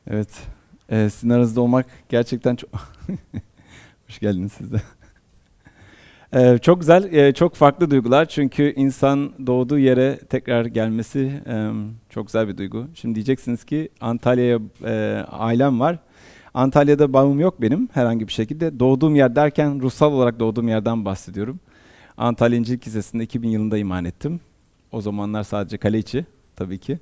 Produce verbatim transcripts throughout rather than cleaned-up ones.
Evet, eee, sizin aranızda olmak gerçekten çok... Hoş geldiniz siz de. Eee, çok güzel, eee, çok farklı duygular. Çünkü insan doğduğu yere tekrar gelmesi em, çok güzel bir duygu. Şimdi diyeceksiniz ki Antalya'ya eee, ailem var. Antalya'da bağım yok benim herhangi bir şekilde. Doğduğum yer derken ruhsal olarak doğduğum yerden bahsediyorum. Antalya İncirlik Lisesi'nde iki bin yılında iman ettim. O zamanlar sadece kale içi tabii ki.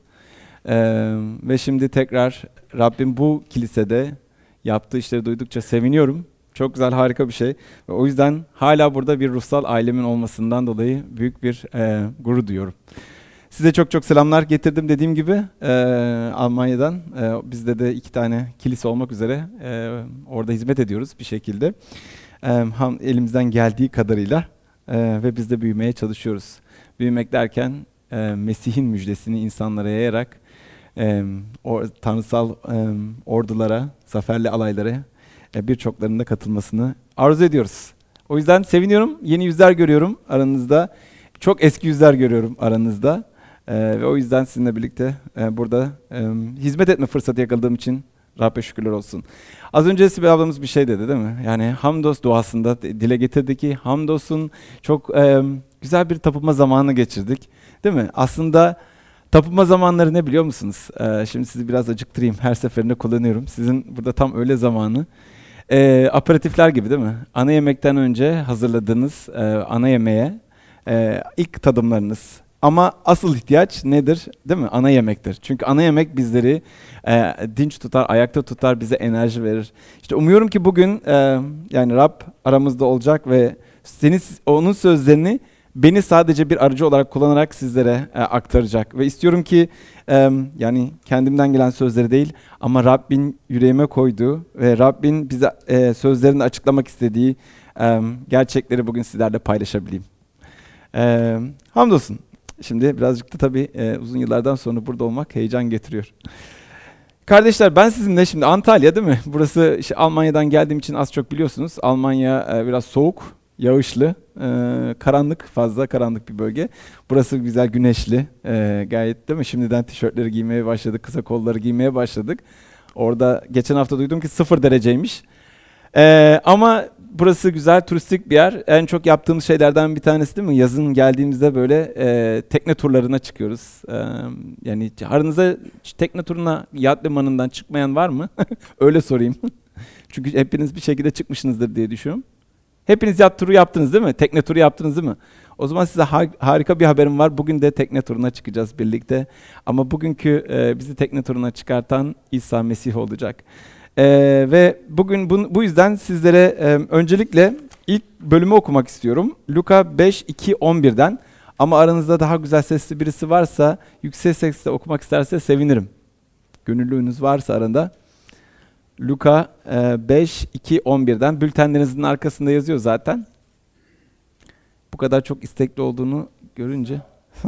Eee, ve şimdi tekrar Rabbim bu kilisede yaptığı işleri duydukça seviniyorum. Çok güzel, harika bir şey. Ve o yüzden hala burada bir ruhsal ailemin olmasından dolayı büyük bir eee gurur duyuyorum. Size çok çok selamlar getirdim dediğim gibi eee, Almanya'dan. Eee, bizde de iki tane kilise olmak üzere eee, orada hizmet ediyoruz bir şekilde. Eee, ham, elimizden geldiği kadarıyla eee, ve biz de büyümeye çalışıyoruz. Büyümek derken eee, Mesih'in müjdesini insanlara yayarak eee, o tanrısal eee, ordulara, zaferli alaylara e, birçoklarının da katılmasını arzu ediyoruz. O yüzden seviniyorum. Yeni yüzler görüyorum aranızda. Çok eski yüzler görüyorum aranızda. Ee, ve o yüzden sizinle birlikte e, burada e, hizmet etme fırsatı yakaladığım için Rabbe şükürler olsun. Az önce Sibel ablamız bir şey dedi değil mi? Yani hamdos duasında dile getirdi ki hamdolsun çok e, güzel bir tapınma zamanı geçirdik. Değil mi? Aslında tapınma zamanları ne biliyor musunuz? Ee, şimdi sizi biraz acıktırayım. Her seferinde kullanıyorum. Sizin burada tam öğle zamanı. Ee, aperatifler gibi değil mi? Ana yemekten önce hazırladığınız e, ana yemeğe e, ilk tadımlarınız. Ama asıl ihtiyaç nedir? Değil mi? Ana yemektir. Çünkü ana yemek bizleri e, dinç tutar, ayakta tutar, bize enerji verir. İşte umuyorum ki bugün e, yani Rab aramızda olacak ve senin onun sözlerini beni sadece bir aracı olarak kullanarak sizlere e, aktaracak. Ve istiyorum ki e, yani kendimden gelen sözleri değil ama Rabbin yüreğime koyduğu ve Rabbin bize e, sözlerini açıklamak istediği e, gerçekleri bugün sizlerle paylaşabileyim. E, hamdolsun. Şimdi birazcık da tabii e, uzun yıllardan sonra burada olmak heyecan getiriyor. Kardeşler ben sizinle şimdi Antalya değil mi? Burası işte Almanya'dan geldiğim için az çok biliyorsunuz. Almanya e, biraz soğuk, yağışlı, e, karanlık, fazla karanlık bir bölge. Burası güzel güneşli, e, gayet değil mi? Şimdiden tişörtleri giymeye başladık, kısa kolları giymeye başladık. Orada geçen hafta duydum ki sıfır dereceymiş. Ee, ama burası güzel, turistik bir yer. En çok yaptığımız şeylerden bir tanesi değil mi? Yazın geldiğimizde böyle e, tekne turlarına çıkıyoruz. Ee, yani aranızda hiç tekne turuna yat limanından çıkmayan var mı? Öyle sorayım. Çünkü hepiniz bir şekilde çıkmışsınızdır diye düşünüyorum. Hepiniz yat turu yaptınız değil mi? Tekne turu yaptınız değil mi? O zaman size ha- harika bir haberim var. Bugün de tekne turuna çıkacağız birlikte. Ama bugünkü e, bizi tekne turuna çıkartan İsa Mesih olacak. Ee, ve bugün bu, bu yüzden sizlere e, öncelikle ilk bölümü okumak istiyorum. Luka beş iki on birden. Ama aranızda daha güzel sesli birisi varsa, yüksek sesle okumak isterse sevinirim. Gönüllünüz varsa aranda. Luka e, beş iki on birden. Bültenlerinizin arkasında yazıyor zaten. Bu kadar çok istekli olduğunu görünce.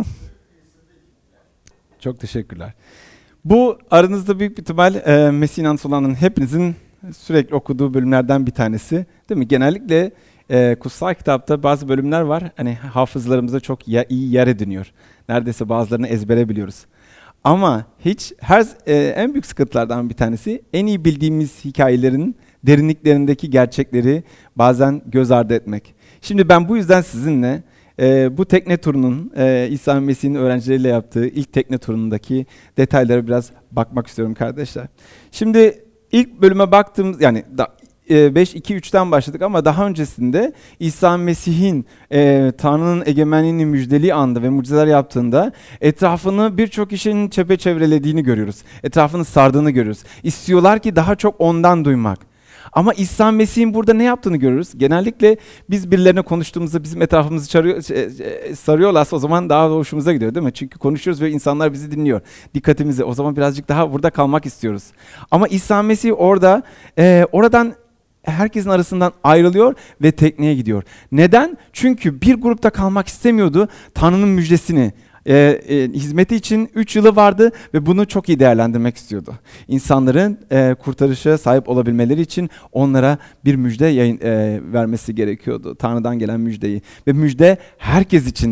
Çok teşekkürler. Bu aranızda büyük bir ihtimal e, Mesih inançlısı olanların hepinizin sürekli okuduğu bölümlerden bir tanesi. Değil mi? Genellikle e, kutsal kitapta bazı bölümler var. Hani hafızlarımızda çok ya, iyi yer ediniyor. Neredeyse bazılarını ezbere biliyoruz. Ama hiç her e, en büyük sıkıntılardan bir tanesi en iyi bildiğimiz hikayelerin derinliklerindeki gerçekleri bazen göz ardı etmek. Şimdi ben bu yüzden sizinle e, bu tekne turunun e, İsa Mesih'in öğrencileriyle yaptığı ilk tekne turundaki detaylara biraz bakmak istiyorum kardeşler. Şimdi ilk bölüme baktığımız yani da, e, beş iki üçten başladık ama daha öncesinde İsa Mesih'in e, Tanrı'nın egemenliğini müjdeli anda ve mucizeler yaptığında etrafını birçok kişinin çepeçevrelediğini görüyoruz. Etrafını sardığını görüyoruz. İstiyorlar ki daha çok ondan duymak. Ama İsa Mesih'in burada ne yaptığını görürüz. Genellikle biz birilerine konuştuğumuzda bizim etrafımızı çarıyor, sarıyorlarsa o zaman daha da hoşumuza gidiyor değil mi? Çünkü konuşuyoruz ve insanlar bizi dinliyor. Dikkatimizi o zaman birazcık daha burada kalmak istiyoruz. Ama İsa Mesih orada e, oradan herkesin arasından ayrılıyor ve tekneye gidiyor. Neden? Çünkü bir grupta kalmak istemiyordu. Tanrı'nın müjdesini, e, e, hizmeti için üç yılı vardı ve bunu çok iyi değerlendirmek istiyordu. İnsanların e, kurtarışa sahip olabilmeleri için onlara bir müjde yayın, e, vermesi gerekiyordu. Tanrı'dan gelen müjdeyi. Ve müjde herkes içindi.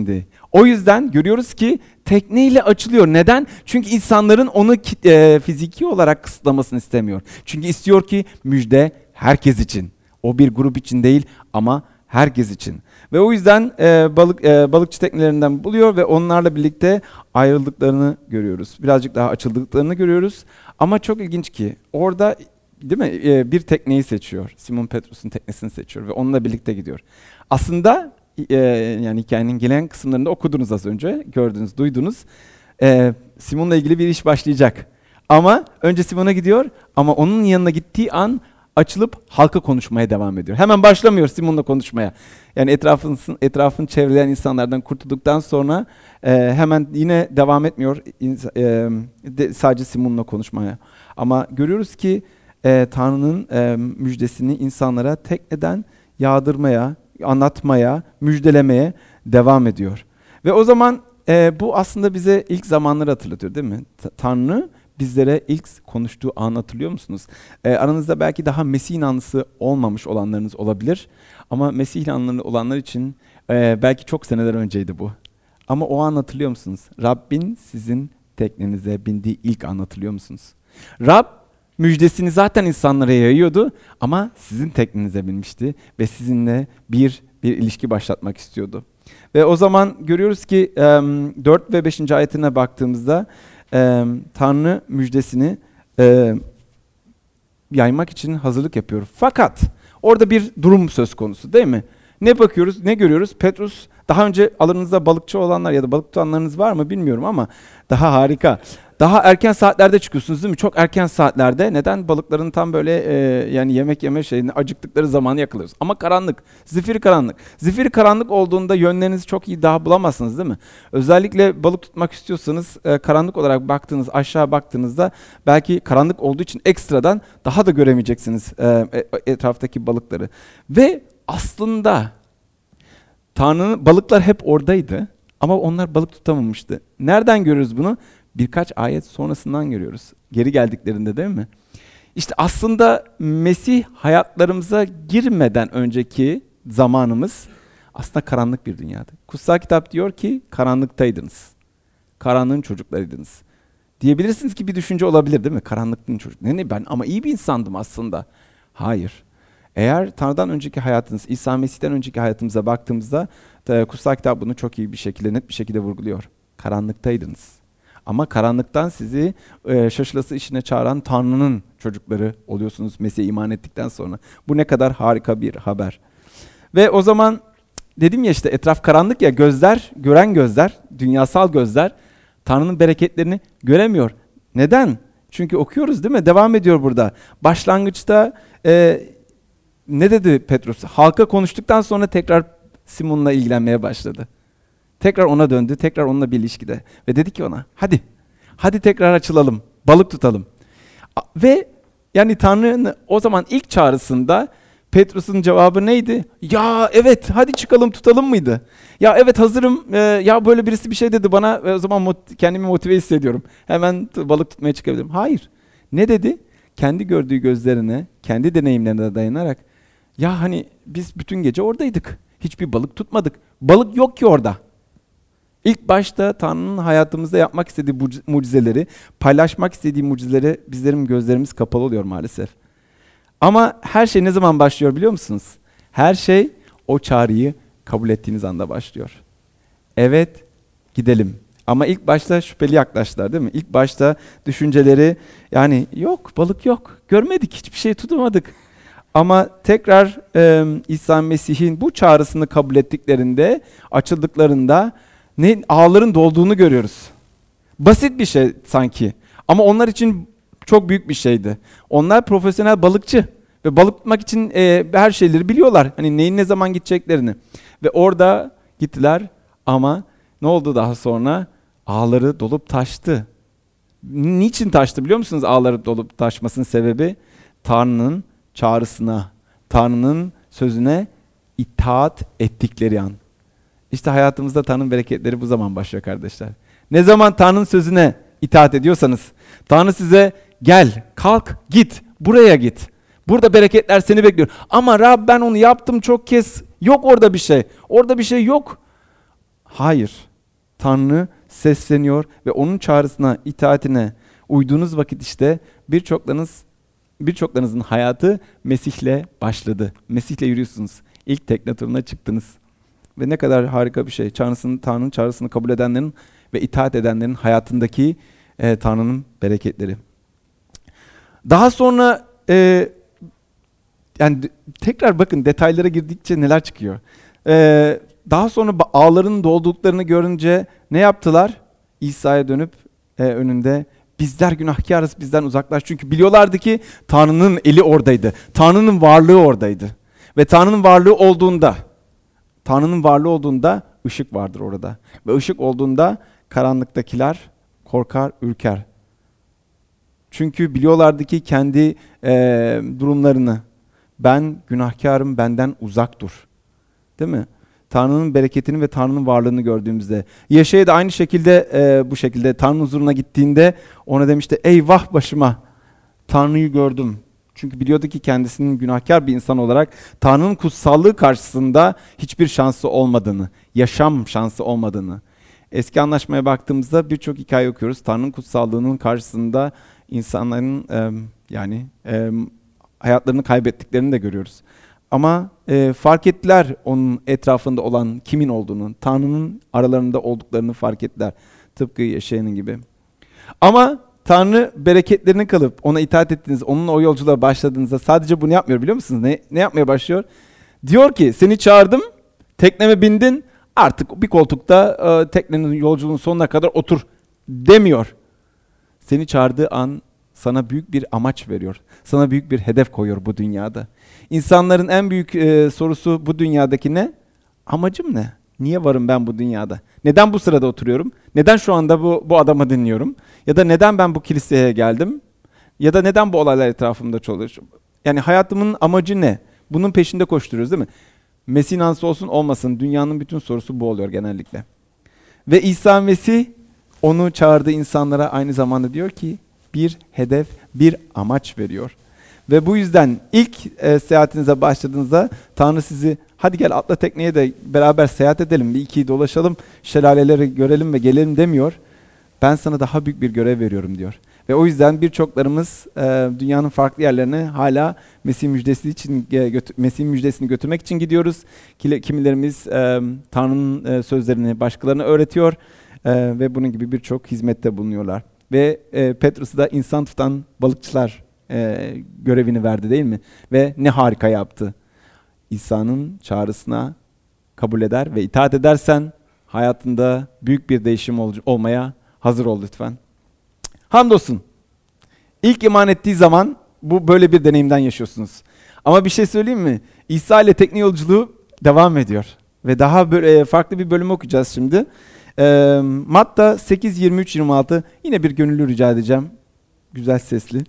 O yüzden görüyoruz ki tekneyle açılıyor. Neden? Çünkü insanların onu e, fiziki olarak kısıtlamasını istemiyor. Çünkü istiyor ki müjde herkes için. O bir grup için değil ama herkes için. Ve o yüzden e, balık e, balıkçı teknelerinden buluyor ve onlarla birlikte ayrıldıklarını görüyoruz. Birazcık daha açıldıklarını görüyoruz. Ama çok ilginç ki orada, değil mi? E, bir tekneyi seçiyor. Simon Petrus'un teknesini seçiyor ve onunla birlikte gidiyor. Aslında e, yani hikayenin gelen kısımlarında okudunuz az önce, gördünüz, duydunuz. E, Simon'la ilgili bir iş başlayacak. Ama önce Simon'a gidiyor ama onun yanına gittiği an açılıp halka konuşmaya devam ediyor. Hemen başlamıyor Simon'la konuşmaya. Yani etrafını, etrafını çevreleyen insanlardan kurtulduktan sonra e, hemen yine devam etmiyor e, de, sadece Simon'la konuşmaya. Ama görüyoruz ki e, Tanrı'nın e, müjdesini insanlara tekneden yağdırmaya, anlatmaya, müjdelemeye devam ediyor. Ve o zaman e, bu aslında bize ilk zamanları hatırlatıyor, değil mi? T- Tanrı bizlere ilk konuştuğu anı hatırlıyor musunuz? E, aranızda belki daha Mesih inanlısı olmamış olanlarınız olabilir. Ama Mesih inanlı olanlar için e, belki çok seneler önceydi bu. Ama o an hatırlıyor musunuz? Rabbin sizin teknenize bindiği ilk an hatırlıyor musunuz? Rab müjdesini zaten insanlara yayıyordu ama sizin teknenize binmişti ve sizinle bir bir ilişki başlatmak istiyordu. Ve o zaman görüyoruz ki dört ve beşinci ayetine baktığımızda Tanrı müjdesini yaymak için hazırlık yapıyor. Fakat orada bir durum söz konusu, değil mi? Ne bakıyoruz, ne görüyoruz? Petrus, daha önce alanınızda balıkçı olanlar ya da balık tutanlarınız var mı bilmiyorum ama daha harika. Daha erken saatlerde çıkıyorsunuz, değil mi? Çok erken saatlerde. Neden? Balıkların tam böyle e, yani yemek yeme şeyini acıktıkları zamanı yakalıyoruz. Ama karanlık, zifiri karanlık. Zifiri karanlık olduğunda yönlerinizi çok iyi daha bulamazsınız, değil mi? Özellikle balık tutmak istiyorsanız e, karanlık olarak baktığınız, aşağı baktığınızda belki karanlık olduğu için ekstradan daha da göremeyeceksiniz e, etraftaki balıkları. Ve aslında Tanrı'nın balıklar hep oradaydı ama onlar balık tutamamıştı. Nereden görüyoruz bunu? Birkaç ayet sonrasından görüyoruz. Geri geldiklerinde, değil mi? İşte aslında Mesih hayatlarımıza girmeden önceki zamanımız aslında karanlık bir dünyaydı. Kutsal kitap diyor ki karanlıktaydınız. Karanlığın çocuklarıydınız. Diyebilirsiniz ki bir düşünce olabilir, değil mi? Karanlıklığın çocuk. Ne ne ben ama iyi bir insandım aslında. Hayır. Eğer Tanrı'dan önceki hayatınız, İsa Mesih'ten önceki hayatımıza baktığımızda kutsal kitap bunu çok iyi bir şekilde, net bir şekilde vurguluyor. Karanlıktaydınız. Ama karanlıktan sizi e, şaşılası işine çağıran Tanrı'nın çocukları oluyorsunuz Mesih'e iman ettikten sonra. Bu ne kadar harika bir haber. Ve o zaman dedim ya işte etraf karanlık ya, gözler, gören gözler, dünyasal gözler Tanrı'nın bereketlerini göremiyor. Neden? Çünkü okuyoruz, değil mi? Devam ediyor burada. Başlangıçta e, ne dedi Petrus? Halka konuştuktan sonra tekrar Simon'la ilgilenmeye başladı. Tekrar ona döndü, tekrar onunla bir ilişkide. Ve dedi ki ona, hadi, hadi tekrar açılalım, balık tutalım. Ve yani Tanrı'nın o zaman ilk çağrısında Petrus'un cevabı neydi? Ya evet, hadi çıkalım tutalım mıydı? Ya evet hazırım, ee, ya böyle birisi bir şey dedi bana ve o zaman mot- kendimi motive hissediyorum. Hemen t- balık tutmaya çıkabilirim. Hayır, ne dedi? Kendi gördüğü gözlerine, kendi deneyimlerine dayanarak, ya hani biz bütün gece oradaydık, hiçbir balık tutmadık. Balık yok ki orada. İlk başta Tanrı'nın hayatımızda yapmak istediği mucizeleri, paylaşmak istediği mucizeleri bizlerin gözlerimiz kapalı oluyor maalesef. Ama her şey ne zaman başlıyor biliyor musunuz? Her şey o çağrıyı kabul ettiğiniz anda başlıyor. Evet, gidelim. Ama ilk başta şüpheli yaklaştılar, değil mi? İlk başta düşünceleri yani yok, balık yok, görmedik, hiçbir şey tutamadık. Ama tekrar e, İsa Mesih'in bu çağrısını kabul ettiklerinde, açıldıklarında ne ağların dolduğunu görüyoruz. Basit bir şey sanki ama onlar için çok büyük bir şeydi. Onlar profesyonel balıkçı ve balık tutmak için e, her şeyleri biliyorlar. Hani neyin ne zaman gideceklerini. Ve orada gittiler ama ne oldu daha sonra? Ağları dolup taştı. Niçin taştı biliyor musunuz ağları dolup taşmasının sebebi? Tanrı'nın çağrısına, Tanrı'nın sözüne itaat ettikleri an. İşte hayatımızda Tanrı'nın bereketleri bu zaman başlıyor kardeşler. Ne zaman Tanrı'nın sözüne itaat ediyorsanız, Tanrı size gel, kalk, git, buraya git. Burada bereketler seni bekliyor. Ama Rab ben onu yaptım çok kez, yok orada bir şey. Orada bir şey yok. Hayır. Tanrı sesleniyor ve onun çağrısına, itaatine uyduğunuz vakit işte birçoklarınız birçoklarınızın hayatı Mesih'le başladı. Mesih'le yürüyorsunuz. İlk tekne turuna çıktınız. Ve ne kadar harika bir şey. Çağrısının, Tanrı'nın çağrısını kabul edenlerin ve itaat edenlerin hayatındaki e, Tanrı'nın bereketleri. Daha sonra e, yani tekrar bakın detaylara girdikçe neler çıkıyor. E, daha sonra ağların dolduklarını görünce ne yaptılar? İsa'ya dönüp e, önünde bizler günahkarız, bizden uzaklaş. Çünkü biliyorlardı ki Tanrı'nın eli oradaydı. Tanrı'nın varlığı oradaydı. Ve Tanrı'nın varlığı olduğunda, Tanrı'nın varlığı olduğunda ışık vardır orada. Ve ışık olduğunda karanlıktakiler korkar, ürker. Çünkü biliyorlardı ki kendi e, durumlarını, ben günahkarım, benden uzak dur. Değil mi? Tanrı'nın bereketini ve Tanrı'nın varlığını gördüğümüzde. Yeşaya da aynı şekilde e, bu şekilde Tanrı'nın huzuruna gittiğinde ona demişti, eyvah başıma, Tanrı'yı gördüm. Çünkü biliyordu ki kendisinin günahkar bir insan olarak Tanrı'nın kutsallığı karşısında hiçbir şansı olmadığını, yaşam şansı olmadığını. Eski Anlaşma'ya baktığımızda birçok hikaye okuyoruz. Tanrı'nın kutsallığının karşısında insanların e, yani e, hayatlarını kaybettiklerini de görüyoruz. Ama e, fark ettiler onun etrafında olan kimin olduğunu, Tanrı'nın aralarında olduklarını fark ettiler. Tıpkı Yeşaya'nın gibi. Ama Tanrı bereketlerine kalıp ona itaat ettiğiniz, onunla o yolculuğa başladığınızda sadece bunu yapmıyor biliyor musunuz? Ne, ne yapmaya başlıyor? Diyor ki seni çağırdım, tekneme bindin, artık bir koltukta e, teknenin yolculuğunun sonuna kadar otur demiyor. Seni çağırdığı an sana büyük bir amaç veriyor. Sana büyük bir hedef koyuyor bu dünyada. İnsanların en büyük e, sorusu bu dünyadaki ne? Amacım ne? Niye varım ben bu dünyada? Neden bu sırada oturuyorum? Neden şu anda bu, bu adamı dinliyorum? Ya da neden ben bu kiliseye geldim? Ya da neden bu olaylar etrafımda çalışıyorum? Yani hayatımın amacı ne? Bunun peşinde koşturuyoruz değil mi? Mesih'in anısı olsun olmasın. Dünyanın bütün sorusu bu oluyor genellikle. Ve İsa Mesih onu çağırdığı insanlara aynı zamanda diyor ki bir hedef, bir amaç veriyor. Ve bu yüzden ilk e, seyahatinize başladığınızda Tanrı sizi hadi gel atla tekneye de beraber seyahat edelim, bir iki dolaşalım, şelaleleri görelim ve gelelim demiyor. Ben sana daha büyük bir görev veriyorum diyor. Ve o yüzden birçoklarımız e, dünyanın farklı yerlerine hala Mesih müjdesi için e, götü- Mesih müjdesini götürmek için gidiyoruz. Kimilerimiz e, Tanrı'nın e, sözlerini başkalarına öğretiyor e, ve bunun gibi birçok hizmette bulunuyorlar. Ve e, Petrus'u da insan tutan balıkçılar e, görevini verdi değil mi? Ve ne harika yaptı. İsa'nın çağrısına kabul eder ve itaat edersen hayatında büyük bir değişim ol- olmaya hazır ol lütfen. Hamdolsun. İlk iman ettiği zaman bu böyle bir deneyimden yaşıyorsunuz. Ama bir şey söyleyeyim mi? İsa ile tekne yolculuğu devam ediyor. Ve daha böyle farklı bir bölüm okuyacağız şimdi. Ee, Matta sekiz yirmi üç yirmi altı yine bir gönüllü rica edeceğim. Güzel sesli.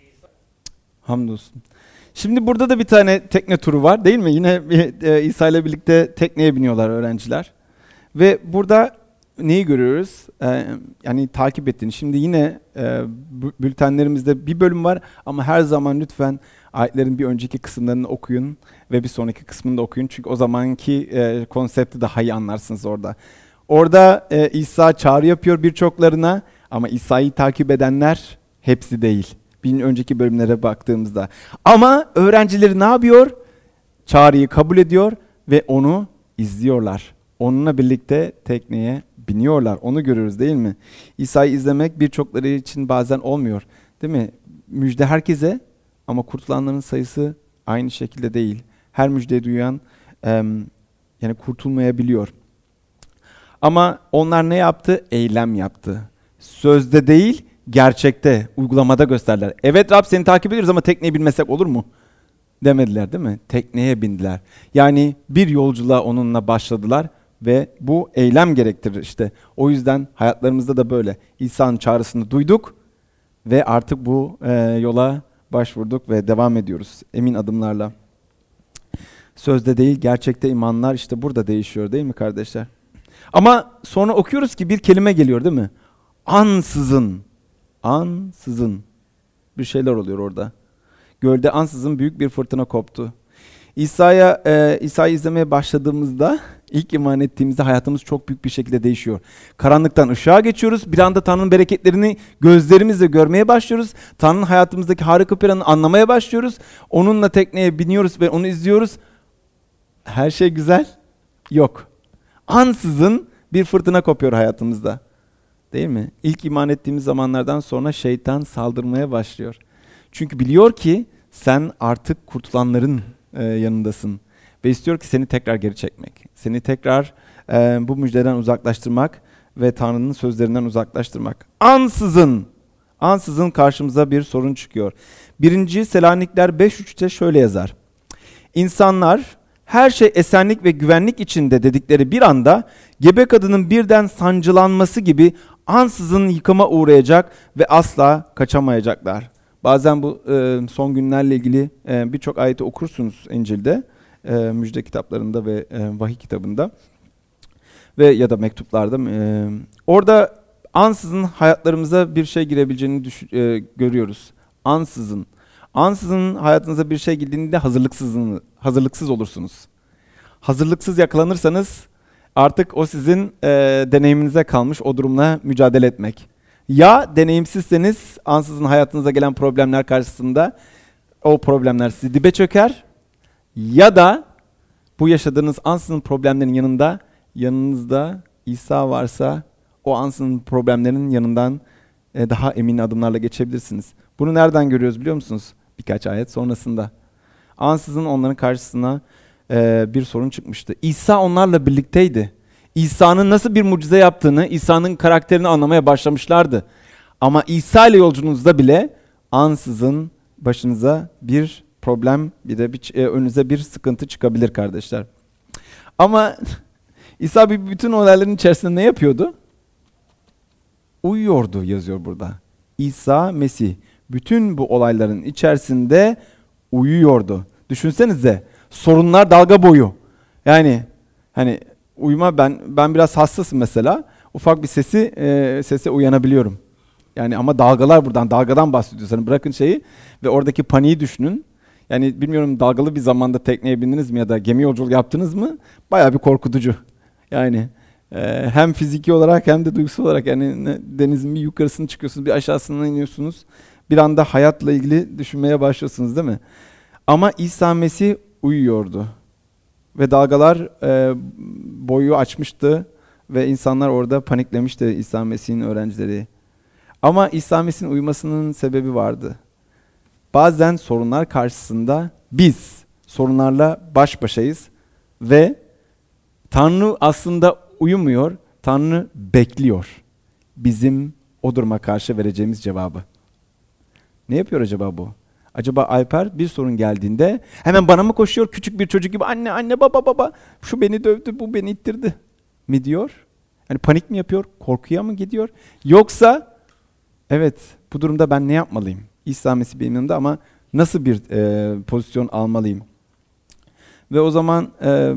Hamdolsun. Şimdi burada da bir tane tekne turu var değil mi? Yine e, İsa ile birlikte tekneye biniyorlar öğrenciler. Ve burada neyi görüyoruz? Ee, yani takip ettiğini. Şimdi yine e, bültenlerimizde bir bölüm var ama her zaman lütfen ayetlerin bir önceki kısımlarını okuyun ve bir sonraki kısmını da okuyun. Çünkü o zamanki e, konsepti daha iyi anlarsınız orada. Orada e, İsa çağrı yapıyor birçoklarına ama İsa'yı takip edenler hepsi değil. Bir önceki bölümlere baktığımızda. Ama öğrencileri ne yapıyor? Çağrıyı kabul ediyor ve onu izliyorlar. Onunla birlikte tekneye biniyorlar. Onu görüyoruz değil mi? İsa'yı izlemek birçokları için bazen olmuyor. Değil mi? Müjde herkese ama kurtulanların sayısı aynı şekilde değil. Her müjdeyi duyan e, yani kurtulmayabiliyor. Ama onlar ne yaptı? Eylem yaptı. Sözde değil, gerçekte, uygulamada gösterdiler. Evet Rab seni takip ediyoruz ama tekneye binmesek olur mu? Demediler değil mi? Tekneye bindiler. Yani bir yolculuğa onunla başladılar ve bu eylem gerektirir işte. O yüzden hayatlarımızda da böyle. İsa'nın çağrısını duyduk ve artık bu e, yola başvurduk ve devam ediyoruz emin adımlarla. Sözde değil, gerçekte imanlar işte burada değişiyor değil mi kardeşler? Ama sonra okuyoruz ki bir kelime geliyor değil mi? Ansızın. Ansızın. Bir şeyler oluyor orada. Gölde ansızın büyük bir fırtına koptu. İsa'ya e, İsa'yı izlemeye başladığımızda İlk iman ettiğimizde hayatımız çok büyük bir şekilde değişiyor. Karanlıktan ışığa geçiyoruz. Bir anda Tanrı'nın bereketlerini gözlerimizle görmeye başlıyoruz. Tanrı'nın hayatımızdaki harika planını anlamaya başlıyoruz. Onunla tekneye biniyoruz ve onu izliyoruz. Her şey güzel. Yok. Ansızın bir fırtına kopuyor hayatımızda. Değil mi? İlk iman ettiğimiz zamanlardan sonra şeytan saldırmaya başlıyor. Çünkü biliyor ki sen artık kurtulanların e, yanındasın. Ve istiyor ki seni tekrar geri çekmek. Seni tekrar e, bu müjdeden uzaklaştırmak ve Tanrı'nın sözlerinden uzaklaştırmak. Ansızın, ansızın karşımıza bir sorun çıkıyor. birinci Selanikliler beş üçte şöyle yazar. İnsanlar her şey esenlik ve güvenlik içinde dedikleri bir anda gebe kadının birden sancılanması gibi ansızın yıkıma uğrayacak ve asla kaçamayacaklar. Bazen bu e, son günlerle ilgili e, birçok ayeti okursunuz İncil'de, e, müjde kitaplarında ve e, vahiy kitabında ve ya da mektuplarda. E, orada ansızın hayatlarımıza bir şey girebileceğini düş- e, görüyoruz. Ansızın. Ansızın hayatınıza bir şey girdiğinde hazırlıksız, hazırlıksız olursunuz. Hazırlıksız yakalanırsanız artık o sizin e, deneyiminize kalmış o durumla mücadele etmek. Ya deneyimsizseniz ansızın hayatınıza gelen problemler karşısında o problemler sizi dibe çöker. Ya da bu yaşadığınız ansızın problemlerin yanında yanınızda İsa varsa o ansızın problemlerin yanından e, daha emin adımlarla geçebilirsiniz. Bunu nereden görüyoruz biliyor musunuz? Birkaç ayet sonrasında. Ansızın onların karşısına e, bir sorun çıkmıştı. İsa onlarla birlikteydi. İsa'nın nasıl bir mucize yaptığını, İsa'nın karakterini anlamaya başlamışlardı. Ama İsa ile yolculuğunuzda bile ansızın başınıza bir problem, bir de bir, e, önünüze bir sıkıntı çıkabilir kardeşler. Ama İsa bir bütün olayların içerisinde ne yapıyordu? Uyuyordu yazıyor burada. İsa Mesih bütün bu olayların içerisinde uyuyordu. Düşünsenize, sorunlar dalga boyu. Yani hani uyuma, ben ben biraz hassasım mesela. Ufak bir sesi e, sese uyanabiliyorum. Yani ama dalgalar, buradan dalgadan bahsediyoruz. Hani bırakın şeyi ve oradaki paniği düşünün. Yani bilmiyorum, dalgalı bir zamanda tekneye bindiniz mi ya da gemi yolculuğu yaptınız mı? Bayağı bir korkutucu. Yani e, hem fiziki olarak hem de duygusal olarak, yani ne, denizin bir yukarısını çıkıyorsunuz, bir aşağısına iniyorsunuz. Bir anda hayatla ilgili düşünmeye başlıyorsunuz, değil mi? Ama İsa Mesih uyuyordu. Ve dalgalar e, boyu açmıştı ve insanlar orada paniklemişti, İsa Mesih'in öğrencileri. Ama İsa Mesih'in uyumasının sebebi vardı. Bazen sorunlar karşısında biz sorunlarla baş başayız ve Tanrı aslında uyumuyor, Tanrı bekliyor bizim o duruma karşı vereceğimiz cevabı. Ne yapıyor acaba bu? Acaba Alper bir sorun geldiğinde hemen bana mı koşuyor, küçük bir çocuk gibi, anne anne baba baba şu beni dövdü, bu beni ittirdi mi diyor? Yani panik mi yapıyor, korkuya mı gidiyor? Yoksa evet, bu durumda ben ne yapmalıyım? İsa Mesih benim yanımda ama nasıl bir e, pozisyon almalıyım? Ve o zaman e,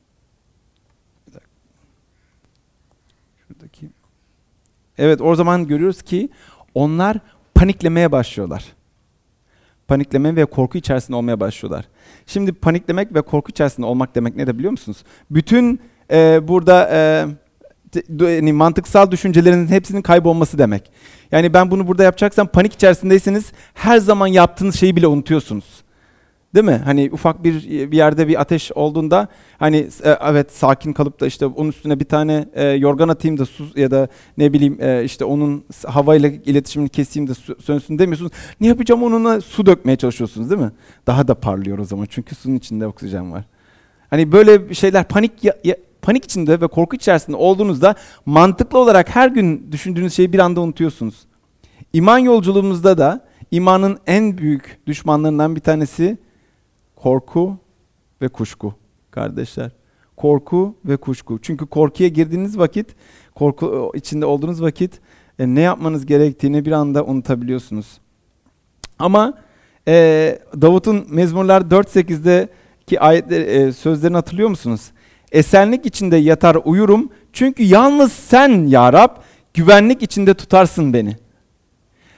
şuradaki evet, o zaman görüyoruz ki onlar paniklemeye başlıyorlar. Panikleme ve korku içerisinde olmaya başlıyorlar. Şimdi paniklemek ve korku içerisinde olmak demek ne de biliyor musunuz? Bütün e, burada e, de, mantıksal düşüncelerinizin hepsinin kaybolması demek. Yani ben bunu burada yapacaksam, panik içerisindeyseniz her zaman yaptığınız şeyi bile unutuyorsunuz. Değil mi? Hani ufak bir bir yerde bir ateş olduğunda hani e, evet sakin kalıp da işte onun üstüne bir tane e, yorgan atayım da su ya da ne bileyim e, işte onun havayla iletişimini keseyim de su, sönsün demiyorsunuz. Ne yapacağım, onunla su dökmeye çalışıyorsunuz, değil mi? Daha da parlıyor o zaman çünkü suyun içinde oksijen var. Hani böyle şeyler, panik ya, ya, panik içinde ve korku içerisinde olduğunuzda mantıklı olarak her gün düşündüğünüz şeyi bir anda unutuyorsunuz. İman yolculuğumuzda da imanın en büyük düşmanlarından bir tanesi korku ve kuşku kardeşler. Korku ve kuşku. Çünkü korkuya girdiğiniz vakit, korku içinde olduğunuz vakit e, ne yapmanız gerektiğini bir anda unutabiliyorsunuz. Ama e, Davut'un Mezmurlar dört sekizdeki ayetleri, e, sözlerini hatırlıyor musunuz? Esenlik içinde yatar uyurum çünkü yalnız sen ya Rab güvenlik içinde tutarsın beni.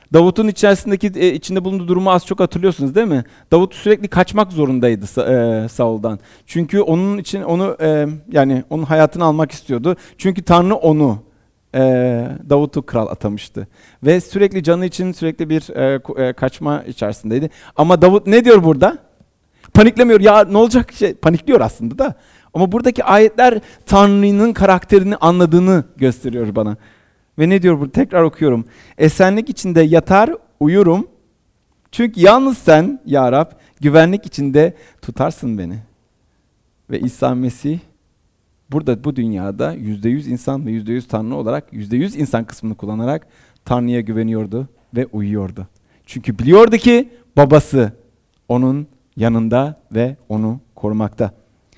Davut'un içerisindeki e, içinde bulunduğu durumu az çok hatırlıyorsunuz değil mi? Davut sürekli kaçmak zorundaydı Sa- e, Saul'dan. Çünkü onun için onu e, yani onun hayatını almak istiyordu. Çünkü Tanrı onu e, Davut'u kral atamıştı. Ve sürekli canı için sürekli bir e, ku- e, kaçma içerisindeydi. Ama Davut ne diyor burada? Paniklemiyor. Ya ne olacak? Şey, panikliyor aslında da. Ama buradaki ayetler Tanrı'nın karakterini anladığını gösteriyor bana. Ve ne diyor burada? Tekrar okuyorum. Esenlik içinde yatar, uyurum. Çünkü yalnız sen ya Rab güvenlik içinde tutarsın beni. Ve İsa Mesih burada bu dünyada yüzde yüz insan ve yüzde yüz Tanrı olarak yüzde yüz insan kısmını kullanarak Tanrı'ya güveniyordu ve uyuyordu. Çünkü biliyordu ki babası onun yanında ve onu korumakta.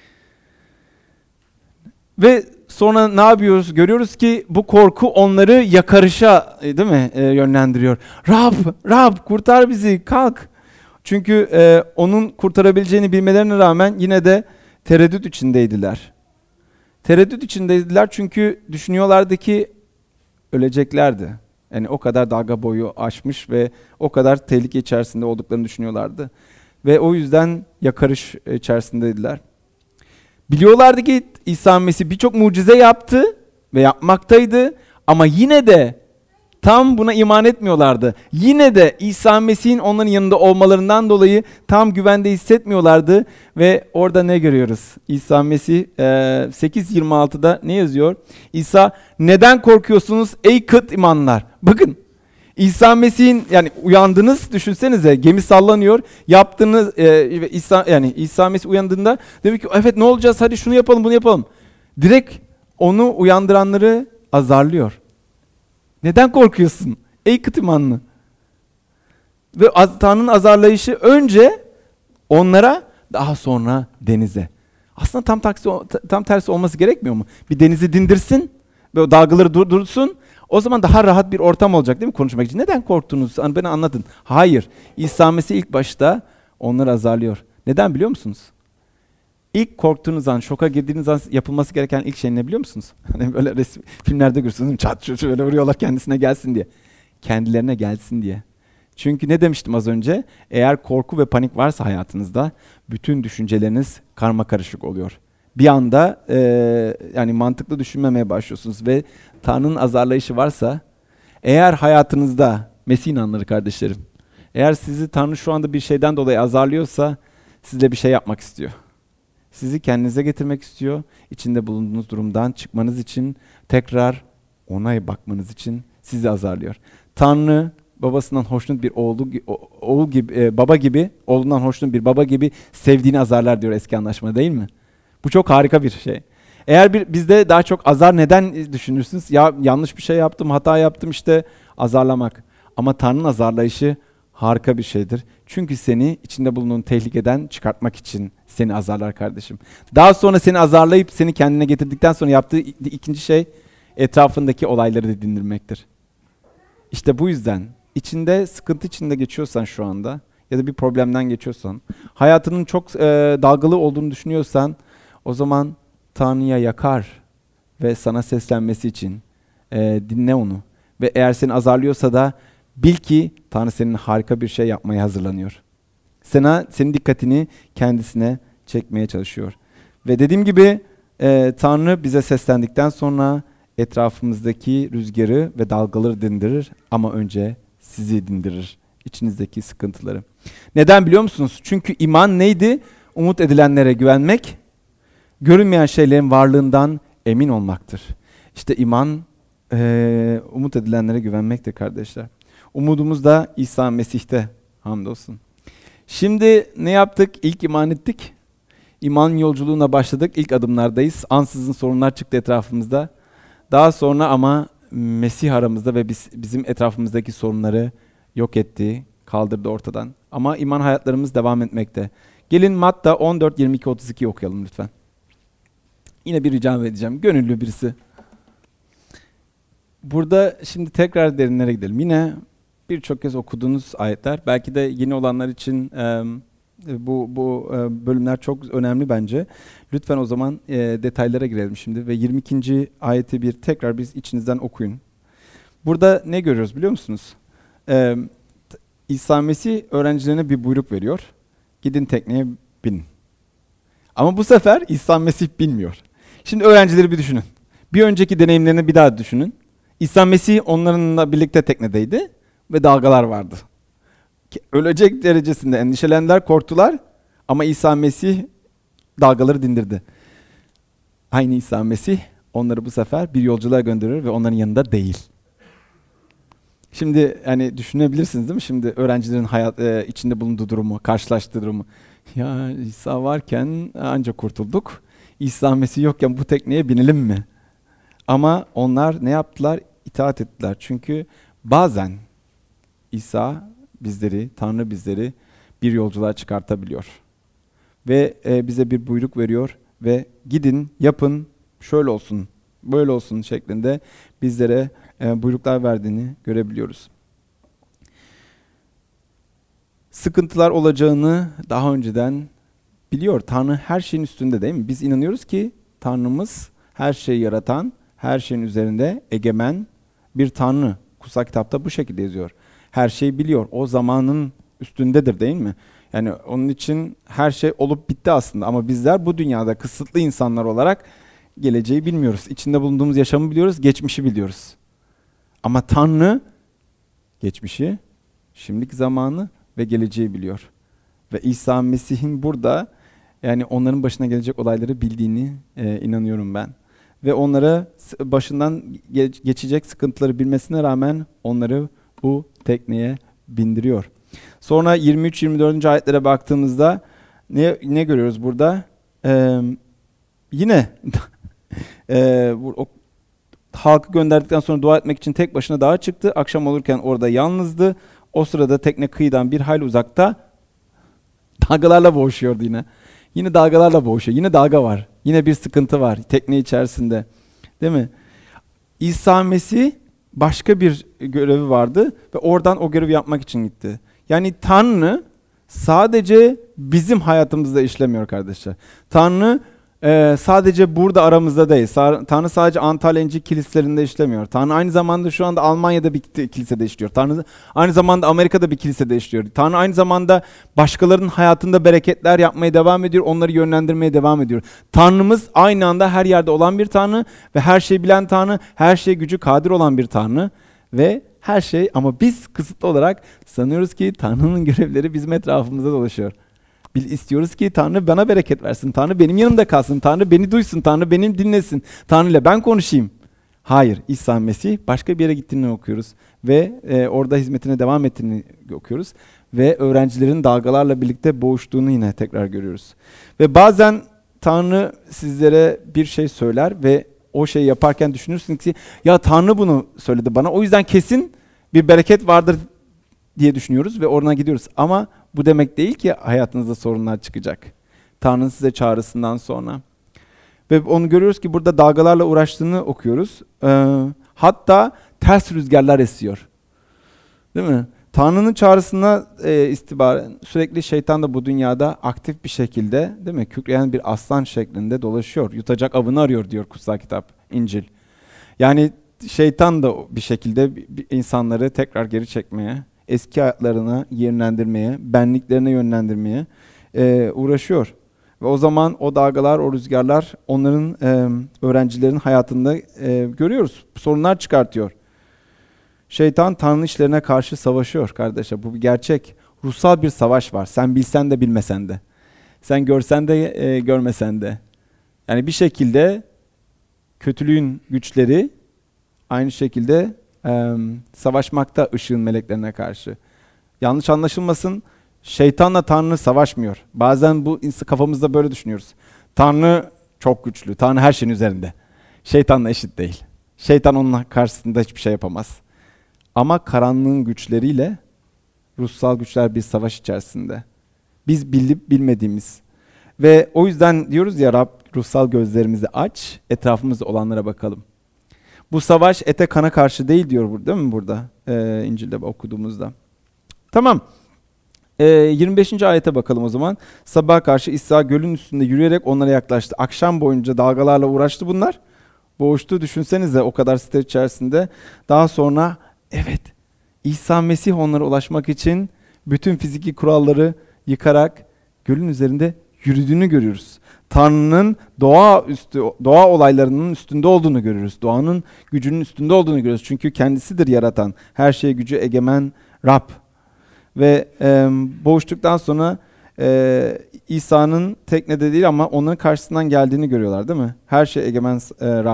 Ve sonra ne yapıyoruz? Görüyoruz ki bu korku onları yakarışa e, değil mi e, yönlendiriyor. Rab, Rab kurtar bizi, kalk. Çünkü e, onun kurtarabileceğini bilmelerine rağmen yine de tereddüt içindeydiler. Tereddüt içindeydiler çünkü düşünüyorlardı ki öleceklerdi. Yani o kadar dalga boyu aşmış ve o kadar tehlike içerisinde olduklarını düşünüyorlardı. Ve o yüzden yakarış içerisindeydiler. Biliyorlardı ki İsa Mesih birçok mucize yaptı ve yapmaktaydı ama yine de tam buna iman etmiyorlardı. Yine de İsa Mesih'in onların yanında olmalarından dolayı tam güvende hissetmiyorlardı ve orada ne görüyoruz? İsa Mesih sekiz yirmi altıda ne yazıyor? İsa neden korkuyorsunuz ey kıt imanlar? Bakın İsa Mesih'in yani uyandınız düşünsenize gemi sallanıyor. Yaptığınız e, İsa yani İsa Mesih uyandığında demek ki evet ne olacağız hadi şunu yapalım bunu yapalım. Direkt onu uyandıranları azarlıyor. Neden korkuyorsun ey kıt imanlı? Ve az, Tanrı'nın azarlayışı önce onlara daha sonra denize. Aslında tam tersi tam tersi olması gerekmiyor mu? Bir denizi dindirsin ve o dalgaları durdursun. O zaman daha rahat bir ortam olacak değil mi konuşmak için? Neden korktunuz? Beni anlatın. Hayır. İsa Mesih ilk başta onları azarlıyor. Neden biliyor musunuz? İlk korktuğunuz an, şoka girdiğiniz an yapılması gereken ilk şey ne biliyor musunuz? Hani böyle resim, filmlerde görürsünüz. Çat çat böyle vuruyorlar kendisine gelsin diye. Kendilerine gelsin diye. Çünkü ne demiştim az önce? Eğer korku ve panik varsa hayatınızda bütün düşünceleriniz karmakarışık oluyor. Bir anda e, yani mantıklı düşünmemeye başlıyorsunuz ve Tanrı'nın azarlayışı varsa eğer hayatınızda Mesih inanları kardeşlerim eğer sizi Tanrı şu anda bir şeyden dolayı azarlıyorsa sizle bir şey yapmak istiyor. Sizi kendinize getirmek istiyor. İçinde bulunduğunuz durumdan çıkmanız için tekrar ona bakmanız için sizi azarlıyor. Tanrı babasından hoşnut bir oğlu oğul gibi e, baba gibi oğlundan hoşnut bir baba gibi sevdiğini azarlar diyor eski anlaşma değil mi? Bu çok harika bir şey. Eğer bir, bizde daha çok azar neden düşünürsünüz? Ya yanlış bir şey yaptım, hata yaptım işte azarlamak. Ama Tanrı'nın azarlayışı harika bir şeydir. Çünkü seni içinde bulunduğun tehlikeden çıkartmak için seni azarlar kardeşim. Daha sonra seni azarlayıp seni kendine getirdikten sonra yaptığı ikinci şey etrafındaki olayları da dindirmektir. İşte bu yüzden içinde sıkıntı içinde geçiyorsan şu anda ya da bir problemden geçiyorsan, hayatının çok e, dalgalı olduğunu düşünüyorsan o zaman Tanrı'ya yakar ve sana seslenmesi için e, dinle onu. Ve eğer seni azarlıyorsa da bil ki Tanrı senin harika bir şey yapmaya hazırlanıyor. Sana, senin dikkatini kendisine çekmeye çalışıyor. Ve dediğim gibi e, Tanrı bize seslendikten sonra etrafımızdaki rüzgarı ve dalgaları dindirir ama önce sizi dindirir. İçinizdeki sıkıntıları. Neden biliyor musunuz? Çünkü iman neydi? Umut edilenlere güvenmek, görünmeyen şeylerin varlığından emin olmaktır. İşte iman e, umut edilenlere güvenmektir kardeşler. Umudumuz da İsa Mesih'te hamdolsun. Şimdi ne yaptık? İlk iman ettik. İman yolculuğuna başladık. İlk adımlardayız. Ansızın sorunlar çıktı etrafımızda. Daha sonra ama Mesih aramızda ve biz, bizim etrafımızdaki sorunları yok etti, kaldırdı ortadan. Ama iman hayatlarımız devam etmekte. Gelin Matta on dört yirmi iki otuz iki okuyalım lütfen. Yine bir rica edeceğim. Gönüllü birisi. Burada şimdi tekrar derinlere gidelim. Yine birçok kez okuduğunuz ayetler. Belki de yeni olanlar için e, bu bu e, bölümler çok önemli bence. Lütfen o zaman e, detaylara girelim şimdi ve yirmi ikinci ayeti bir tekrar biz içinizden okuyun. Burada ne görüyoruz biliyor musunuz? e, İsa Mesih öğrencilerine bir buyruk veriyor. Gidin tekneye binin. Ama bu sefer İsa Mesih binmiyor. Şimdi öğrencileri bir düşünün. Bir önceki deneyimlerini bir daha düşünün. İsa Mesih onlarınla birlikte teknedeydi ve dalgalar vardı. Ölecek derecesinde endişelendiler, korktular ama İsa Mesih dalgaları dindirdi. Aynı İsa Mesih onları bu sefer bir yolculuğa gönderiyor ve onların yanında değil. Şimdi hani düşünebilirsiniz değil mi? Şimdi öğrencilerin hayat e, içinde bulunduğu durumu, karşılaştığı durumu. Ya İsa varken ancak kurtulduk. İsa Mesih yokken bu tekneye binelim mi? Ama onlar ne yaptılar? İtaat ettiler. Çünkü bazen İsa bizleri, Tanrı bizleri bir yolculuğa çıkartabiliyor. Ve e, bize bir buyruk veriyor ve gidin, yapın, şöyle olsun, böyle olsun şeklinde bizlere e, buyruklar verdiğini görebiliyoruz. Sıkıntılar olacağını daha önceden biliyor. Tanrı her şeyin üstünde değil mi? Biz inanıyoruz ki Tanrımız her şeyi yaratan, her şeyin üzerinde egemen bir Tanrı. Kutsal kitapta bu şekilde yazıyor. Her şeyi biliyor. O zamanın üstündedir değil mi? Yani onun için her şey olup bitti aslında. Ama bizler bu dünyada kısıtlı insanlar olarak geleceği bilmiyoruz. İçinde bulunduğumuz yaşamı biliyoruz, geçmişi biliyoruz. Ama Tanrı geçmişi, şimdiki zamanı ve geleceği biliyor. Ve İsa Mesih'in burada yani onların başına gelecek olayları bildiğini e, inanıyorum ben. Ve onlara başından ge- geçecek sıkıntıları bilmesine rağmen onları bu tekneye bindiriyor. Sonra yirmi üç yirmi dördüncü ayetlere baktığımızda ne ne görüyoruz burada? Ee, yine e, bu, o, halkı gönderdikten sonra dua etmek için tek başına dağa çıktı. Akşam olurken orada yalnızdı. O sırada tekne kıyıdan bir hayli uzakta dalgalarla boğuşuyordu yine. Yine dalgalarla boğuşuyor. Yine dalga var. Yine bir sıkıntı var tekne içerisinde. Değil mi? İsa Mesih başka bir görevi vardı ve oradan o görevi yapmak için gitti. Yani Tanrı sadece bizim hayatımızda işlemiyor kardeşler. Tanrı e, sadece burada aramızda değil. Sa- Tanrı sadece Antalya İncil kiliselerinde işlemiyor. Tanrı aynı zamanda şu anda Almanya'da bir kilisede işliyor. Tanrı aynı zamanda Amerika'da bir kilisede işliyor. Tanrı aynı zamanda başkalarının hayatında bereketler yapmaya devam ediyor. Onları yönlendirmeye devam ediyor. Tanrımız aynı anda her yerde olan bir Tanrı ve her şeyi bilen Tanrı, her şeye gücü kadir olan bir Tanrı ve her şey ama biz kısıtlı olarak sanıyoruz ki Tanrı'nın görevleri bizim etrafımızda dolaşıyor. Biz istiyoruz ki Tanrı bana bereket versin, Tanrı benim yanımda kalsın, Tanrı beni duysun, Tanrı beni dinlesin, Tanrı ile ben konuşayım. Hayır, İsa Mesih başka bir yere gittiğini okuyoruz ve e, orada hizmetine devam ettiğini okuyoruz ve öğrencilerin dalgalarla birlikte boğuştuğunu yine tekrar görüyoruz. Ve bazen Tanrı sizlere bir şey söyler ve o şeyi yaparken düşünürsün ki ya Tanrı bunu söyledi bana o yüzden kesin bir bereket vardır diye düşünüyoruz ve oradan gidiyoruz. Ama bu demek değil ki hayatınızda sorunlar çıkacak. Tanrı'nın size çağrısından sonra. Ve onu görüyoruz ki burada dalgalarla uğraştığını okuyoruz. Ee, hatta ters rüzgarlar esiyor. Değil mi? Tanrı'nın çağrısına e, istibaren sürekli şeytan da bu dünyada aktif bir şekilde, değil mi? Kükreyen bir aslan şeklinde dolaşıyor. Yutacak avını arıyor diyor kutsal kitap, İncil. Yani şeytan da bir şekilde insanları tekrar geri çekmeye, eski hayatlarına yönlendirmeye, benliklerine yönlendirmeye e, uğraşıyor. Ve o zaman o dalgalar, o rüzgarlar onların e, öğrencilerin hayatında e, görüyoruz. Sorunlar çıkartıyor. Şeytan Tanrı işlerine karşı savaşıyor kardeşler. Bu bir gerçek. Ruhsal bir savaş var. Sen bilsen de bilmesen de. Sen görsen de e, görmesen de. Yani bir şekilde kötülüğün güçleri aynı şekilde e, savaşmakta ışığın meleklerine karşı. Yanlış anlaşılmasın. Şeytanla Tanrı savaşmıyor. Bazen bu kafamızda böyle düşünüyoruz. Tanrı çok güçlü. Tanrı her şeyin üzerinde. Şeytanla eşit değil. Şeytan onun karşısında hiçbir şey yapamaz. Ama karanlığın güçleriyle ruhsal güçler bir savaş içerisinde. Biz bilip bilmediğimiz. Ve o yüzden diyoruz ya Rab ruhsal gözlerimizi aç, etrafımızda olanlara bakalım. Bu savaş ete kana karşı değil diyor burada, değil mi burada? Ee, İncil'de okuduğumuzda. Tamam. Ee, yirmi beşinci ayete bakalım o zaman. Sabaha karşı İsa gölün üstünde yürüyerek onlara yaklaştı. Akşam boyunca dalgalarla uğraştı bunlar. Boğuştu. Düşünsenize o kadar site içerisinde. Daha sonra evet İsa Mesih onlara ulaşmak için bütün fiziki kuralları yıkarak gölün üzerinde yürüdüğünü görüyoruz. Tanrı'nın doğa üstü, doğa olaylarının üstünde olduğunu görüyoruz. Doğanın gücünün üstünde olduğunu görüyoruz. Çünkü kendisidir yaratan, her şeye gücü egemen Rab. Ve e, boğuştuktan sonra e, İsa'nın teknede değil ama onların karşısından geldiğini görüyorlar, değil mi? Her şeye egemen e, Rab.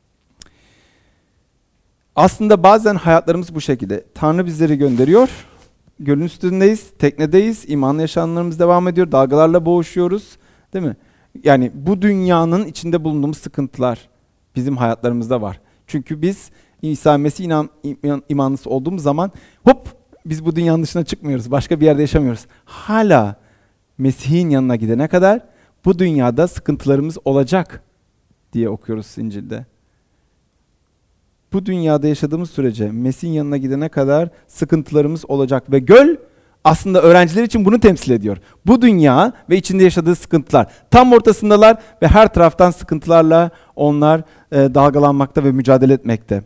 Aslında bazen hayatlarımız bu şekilde. Tanrı bizleri gönderiyor. Gölün üstündeyiz, teknedeyiz, imanlı yaşamlarımız devam ediyor, dalgalarla boğuşuyoruz, değil mi? Yani bu dünyanın içinde bulunduğumuz sıkıntılar bizim hayatlarımızda var. Çünkü biz İsa Mesih inan, iman, imanlısı olduğumuz zaman hop biz bu dünyanın dışına çıkmıyoruz, başka bir yerde yaşamıyoruz. Hala Mesih'in yanına gidene kadar bu dünyada sıkıntılarımız olacak diye okuyoruz İncil'de. Bu dünyada yaşadığımız sürece Mesih'in yanına gidene kadar sıkıntılarımız olacak. Ve göl aslında öğrenciler için bunu temsil ediyor. Bu dünya ve içinde yaşadığı sıkıntılar. Tam ortasındalar ve her taraftan sıkıntılarla onlar e, dalgalanmakta ve mücadele etmekte.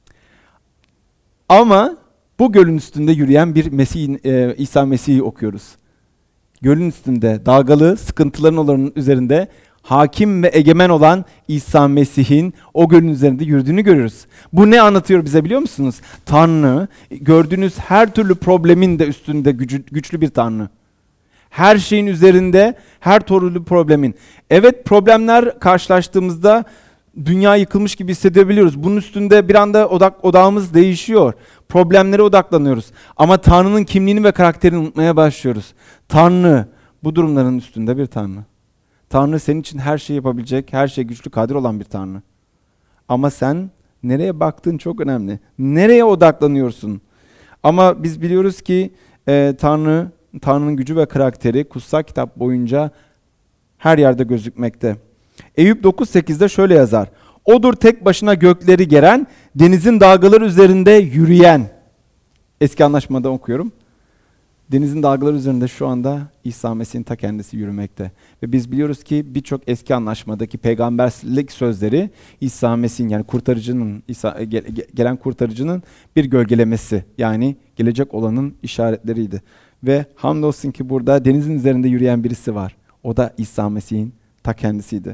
Ama bu gölün üstünde yürüyen bir Mesih, e, İsa Mesih'i okuyoruz. Gölün üstünde dalgalı sıkıntıların olanın üzerinde hakim ve egemen olan İsa Mesih'in o gölün üzerinde yürüdüğünü görüyoruz. Bu ne anlatıyor bize biliyor musunuz? Tanrı, gördüğünüz her türlü problemin de üstünde gücü, güçlü bir Tanrı. Her şeyin üzerinde, her türlü problemin. Evet, problemler karşılaştığımızda dünya yıkılmış gibi hissedebiliyoruz. Bunun üstünde bir anda odak, odağımız değişiyor. Problemlere odaklanıyoruz. Ama Tanrı'nın kimliğini ve karakterini unutmaya başlıyoruz. Tanrı bu durumların üstünde bir Tanrı. Tanrı senin için her şeyi yapabilecek, her şeye güçlü, kadir olan bir Tanrı. Ama sen nereye baktığın çok önemli. Nereye odaklanıyorsun? Ama biz biliyoruz ki e, Tanrı, Tanrı'nın gücü ve karakteri kutsal kitap boyunca her yerde gözükmekte. Eyüp dokuz sekizde şöyle yazar. Odur tek başına gökleri geren, denizin dalgaları üzerinde yürüyen. Eski anlaşmada okuyorum. Denizin dalgaları üzerinde şu anda İsa Mesih'in ta kendisi yürümekte. Ve biz biliyoruz ki birçok eski anlaşmadaki peygamberlik sözleri İsa Mesih'in yani kurtarıcının, İsa, gelen kurtarıcının bir gölgelemesi. Yani gelecek olanın işaretleriydi. Ve hamdolsun ki burada denizin üzerinde yürüyen birisi var. O da İsa Mesih'in ta kendisiydi.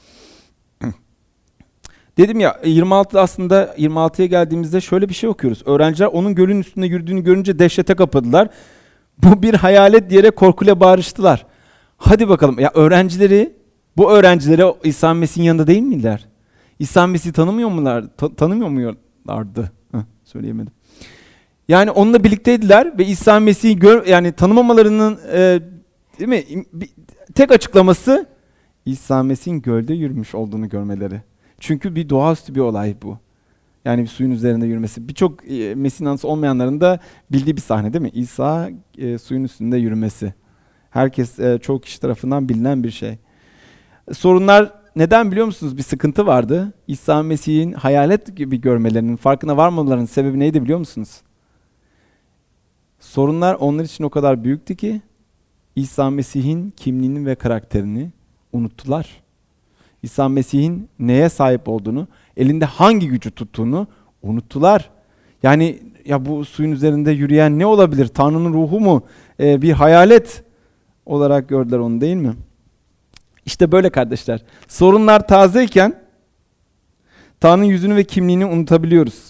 Dedim ya yirmi altıda aslında yirmi altıya geldiğimizde şöyle bir şey okuyoruz. Öğrenciler onun gölün üstünde yürüdüğünü görünce dehşete kapıldılar. Bu bir hayalet diyerek korkuyla bağırıştılar. Hadi bakalım ya öğrencileri, bu öğrencileri İsa Mesih'in yanında değil miydiler? İsa Mesih'i tanımıyor mular? Ta- tanımıyor mulardı? Heh, söyleyemedim. Yani onunla birlikteydiler ve İsa Mesih'i gör, yani tanımamalarının e, değil mi? Bir, tek açıklaması İsa Mesih'in gölde yürümüş olduğunu görmeleri. Çünkü bir doğaüstü bir olay bu. Yani bir suyun üzerinde yürümesi. Birçok e, Mesih'in anısı olmayanların da bildiği bir sahne değil mi? İsa e, suyun üstünde yürümesi. Herkes, e, çoğu kişi tarafından bilinen bir şey. Sorunlar neden biliyor musunuz? Bir sıkıntı vardı. İsa Mesih'in hayalet gibi görmelerinin, farkına varmamalarının sebebi neydi biliyor musunuz? Sorunlar onlar için o kadar büyüktü ki İsa Mesih'in kimliğini ve karakterini unuttular. İsa Mesih'in neye sahip olduğunu, elinde hangi gücü tuttuğunu unuttular. Yani ya bu suyun üzerinde yürüyen ne olabilir? Tanrı'nın ruhu mu? Ee, bir hayalet olarak gördüler onu, değil mi? İşte böyle kardeşler. Sorunlar tazeyken Tanrı'nın yüzünü ve kimliğini unutabiliyoruz.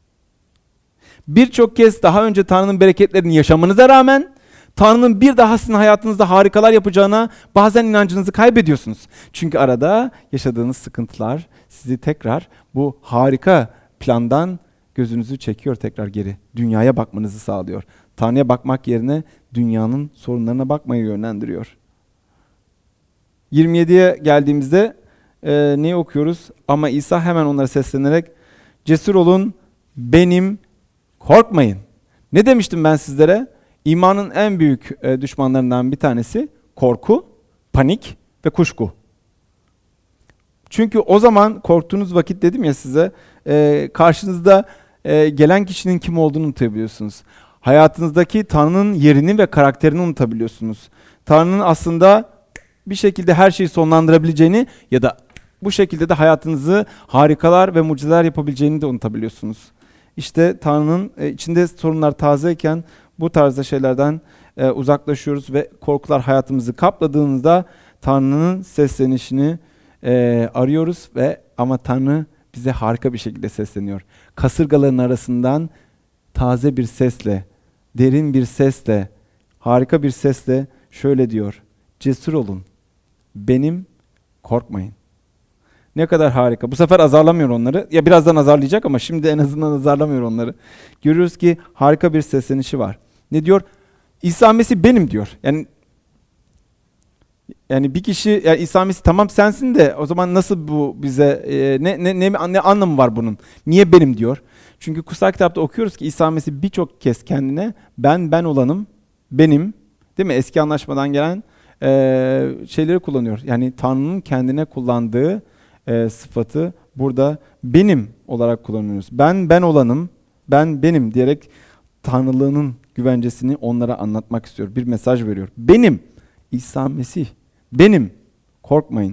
Birçok kez daha önce Tanrı'nın bereketlerini yaşamanıza rağmen Tanrı'nın bir daha sizin hayatınızda harikalar yapacağına bazen inancınızı kaybediyorsunuz. Çünkü arada yaşadığınız sıkıntılar sizi tekrar bu harika plandan gözünüzü çekiyor tekrar geri. Dünyaya bakmanızı sağlıyor. Tanrı'ya bakmak yerine dünyanın sorunlarına bakmayı yönlendiriyor. yirmi yediye geldiğimizde e, neyi okuyoruz? Ama İsa hemen onlara seslenerek cesur olun, benim, korkmayın. Ne demiştim ben sizlere? İmanın en büyük e, düşmanlarından bir tanesi korku, panik ve kuşku. Çünkü o zaman korktuğunuz vakit dedim ya size, e, karşınızda e, gelen kişinin kim olduğunu unutabiliyorsunuz. Hayatınızdaki Tanrı'nın yerini ve karakterini unutabiliyorsunuz. Tanrı'nın aslında bir şekilde her şeyi sonlandırabileceğini ya da bu şekilde de hayatınızı harikalar ve mucizeler yapabileceğini de unutabiliyorsunuz. İşte Tanrı'nın e, içinde sorunlar tazeyken bu tarzda şeylerden e, uzaklaşıyoruz ve korkular hayatımızı kapladığında Tanrı'nın seslenişini e, arıyoruz ve ama Tanrı bize harika bir şekilde sesleniyor. Kasırgaların arasından taze bir sesle, derin bir sesle, harika bir sesle şöyle diyor: cesur olun, benim, korkmayın. Ne kadar harika. Bu sefer azarlamıyor onları. Ya birazdan azarlayacak ama şimdi en azından azarlamıyor onları. Görüyoruz ki harika bir seslenişi var. Ne diyor? İsa Mesih benim diyor. Yani yani bir kişi, yani İsa Mesih tamam sensin de o zaman nasıl bu bize e, ne, ne ne ne anlamı var bunun? Niye benim diyor? Çünkü kutsal kitapta okuyoruz ki İsa Mesih birçok kez kendine ben ben olanım, benim, değil mi? Eski anlaşmadan gelen e, şeyleri kullanıyor. Yani Tanrı'nın kendine kullandığı e, sıfatı burada benim olarak kullanıyoruz. Ben ben olanım, ben benim diyerek Tanrılığının güvencesini onlara anlatmak istiyor. Bir mesaj veriyor. Benim İsa Mesih, benim, korkmayın.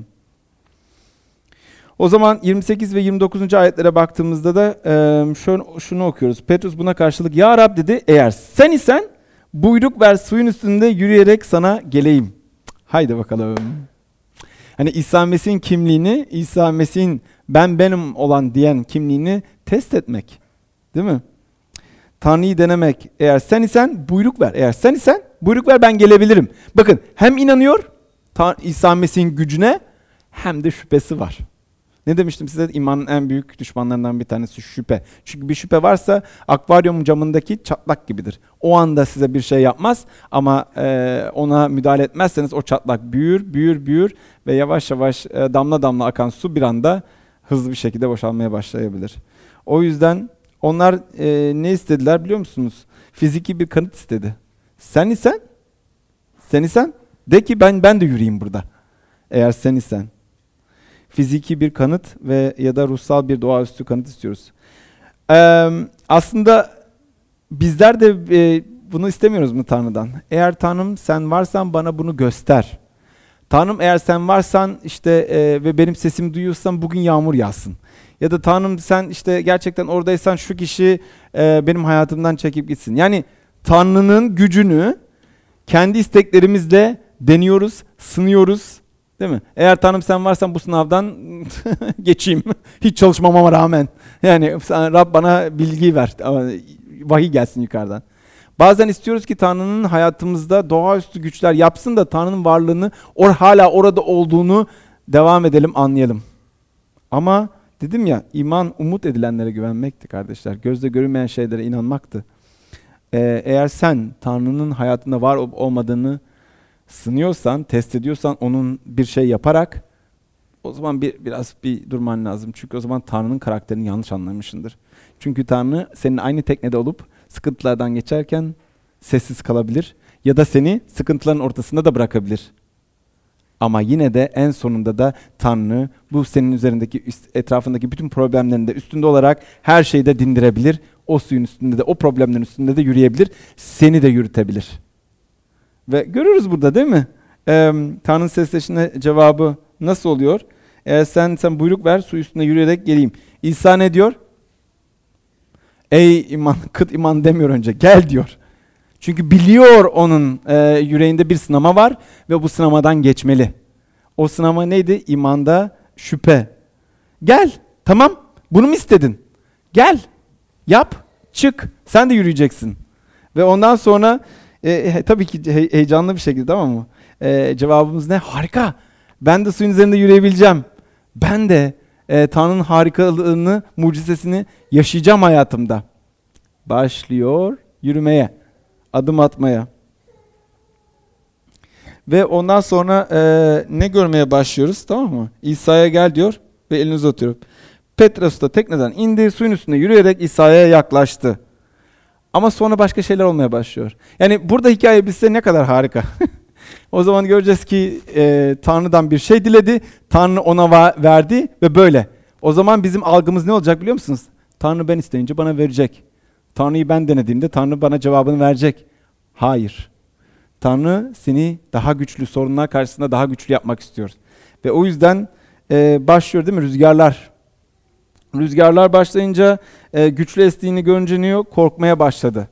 O zaman yirmi sekiz ve yirmi dokuzuncu ayetlere baktığımızda da e, şunu, şunu okuyoruz. Petrus buna karşılık ya Rab dedi, eğer sen isen buyruk ver, suyun üstünde yürüyerek sana geleyim. Haydi bakalım. Hani İsa Mesih'in kimliğini, İsa Mesih'in ben benim olan diyen kimliğini test etmek. Değil mi? Tanrı'yı denemek. Eğer sen isen buyruk ver. Eğer sen isen buyruk ver, ben gelebilirim. Bakın hem inanıyor İsa Mesih'in gücüne hem de şüphesi var. Ne demiştim size? İmanın en büyük düşmanlarından bir tanesi şüphe. Çünkü bir şüphe varsa akvaryum camındaki çatlak gibidir. O anda size bir şey yapmaz ama e, ona müdahale etmezseniz o çatlak büyür, büyür, büyür ve yavaş yavaş e, damla damla akan su bir anda hızlı bir şekilde boşalmaya başlayabilir. O yüzden onlar e, ne istediler biliyor musunuz? Fiziki bir kanıt istedi. Sen isen, sen isen de ki ben ben de yürüyeyim burada. Eğer sen isen. Fiziki bir kanıt ve ya da ruhsal bir doğaüstü kanıt istiyoruz. Ee, aslında bizler de e, bunu istemiyoruz mu Tanrı'dan? Eğer Tanrım sen varsan bana bunu göster. Tanrım eğer sen varsan işte e, ve benim sesimi duyuyorsan bugün yağmur yağsın. Ya da Tanrım sen işte gerçekten oradaysan şu kişi e, benim hayatımdan çekip gitsin. Yani Tanrı'nın gücünü kendi isteklerimizle deniyoruz, sınıyoruz. Değil mi? Eğer Tanrım sen varsan bu sınavdan geçeyim. Hiç çalışmamama rağmen. Yani sen, Rab bana bilgi ver. Vahiy gelsin yukarıdan. Bazen istiyoruz ki Tanrı'nın hayatımızda doğaüstü güçler yapsın da Tanrı'nın varlığını, or hala orada olduğunu devam edelim, anlayalım. Ama dedim ya, iman umut edilenlere güvenmekti kardeşler. Gözle görünmeyen şeylere inanmaktı. Ee, eğer sen Tanrı'nın hayatında var olup olmadığını sınıyorsan, test ediyorsan onun bir şey yaparak, o zaman bir biraz bir durman lazım. Çünkü o zaman Tanrı'nın karakterini yanlış anlamışsındır. Çünkü Tanrı senin aynı teknede olup sıkıntılardan geçerken sessiz kalabilir ya da seni sıkıntıların ortasında da bırakabilir. Ama yine de en sonunda da Tanrı bu senin üzerindeki, etrafındaki bütün problemlerinde üstünde olarak her şeyi de dindirebilir. O suyun üstünde de, o problemlerin üstünde de yürüyebilir. Seni de yürütebilir. Ve görürüz burada değil mi? Ee, Tanrı'nın sesleşine cevabı nasıl oluyor? Eğer sen sen buyruk ver, su üstünde yürüyerek geleyim. İsa ne diyor? Ey iman, kıt iman demiyor önce. Gel diyor. Çünkü biliyor onun e, yüreğinde bir sınama var ve bu sınamadan geçmeli. O sınama neydi? İmanda şüphe. Gel. Tamam. Bunu mu istedin? Gel. Yap. Çık. Sen de yürüyeceksin. Ve ondan sonra e, tabii ki he, heyecanlı bir şekilde, tamam mı? E, cevabımız ne? Harika. Ben de suyun üzerinde yürüyebileceğim. Ben de e, Tanrı'nın harikalığını, mucizesini yaşayacağım hayatımda. Başlıyor yürümeye, adım atmaya. Ve ondan sonra e, ne görmeye başlıyoruz, tamam mı? İsa'ya gel diyor ve elini uzatıyor. Petrus da tekneden indi, suyun üstünde yürüyerek İsa'ya yaklaştı. Ama sonra başka şeyler olmaya başlıyor. Yani burada hikaye bizse ne kadar harika. O zaman göreceğiz ki e, Tanrı'dan bir şey diledi, Tanrı ona va- verdi ve böyle. O zaman bizim algımız ne olacak biliyor musunuz? Tanrı ben isteyince bana verecek. Tanrı'yı ben denediğimde Tanrı bana cevabını verecek. Hayır. Tanrı seni daha güçlü sorunlar karşısında daha güçlü yapmak istiyor. Ve o yüzden e, başlıyor değil mi rüzgarlar? Rüzgarlar başlayınca e, güçlü estiğini görünce ne yok? Korkmaya başladı.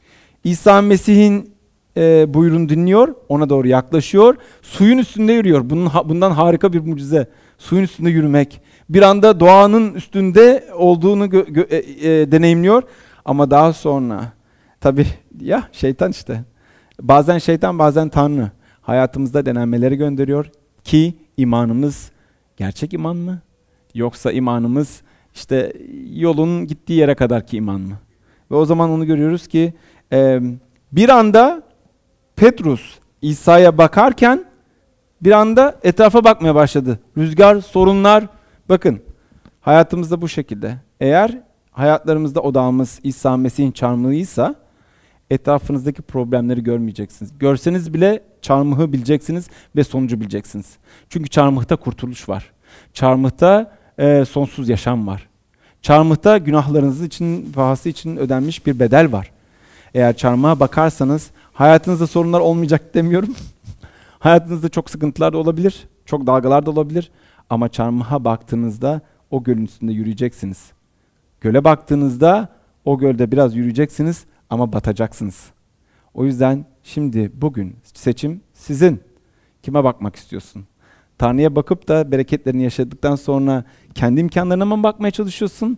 İsa Mesih'in e, buyruğunu dinliyor, ona doğru yaklaşıyor. Suyun üstünde yürüyor. Bunun, bundan harika bir mucize. Suyun üstünde yürümek. Bir anda doğanın üstünde olduğunu gö- gö- e, e, deneyimliyor. Ama daha sonra tabii ya şeytan işte. Bazen şeytan bazen Tanrı hayatımızda denenmeleri gönderiyor ki imanımız gerçek iman mı? Yoksa imanımız işte yolun gittiği yere kadarki iman mı? Ve o zaman onu görüyoruz ki e, bir anda Petrus İsa'ya bakarken bir anda etrafa bakmaya başladı. Rüzgar, sorunlar. Bakın hayatımızda bu şekilde. Eğer hayatlarımızda odağımız İsa Mesih'in çarmıhıysa etrafınızdaki problemleri görmeyeceksiniz. Görseniz bile çarmıhı bileceksiniz ve sonucu bileceksiniz. Çünkü çarmıhta kurtuluş var. Çarmıhta e, sonsuz yaşam var. Çarmıhta günahlarınız için, pahası için ödenmiş bir bedel var. Eğer çarmıha bakarsanız hayatınızda sorunlar olmayacak demiyorum. Hayatınızda çok sıkıntılar da olabilir, çok dalgalar da olabilir. Ama çarmıha baktığınızda o gölün üstünde yürüyeceksiniz. Göle baktığınızda o gölde biraz yürüyeceksiniz ama batacaksınız. O yüzden şimdi bugün seçim sizin. Kime bakmak istiyorsun? Tanrı'ya bakıp da bereketlerini yaşadıktan sonra kendi imkanlarına mı bakmaya çalışıyorsun?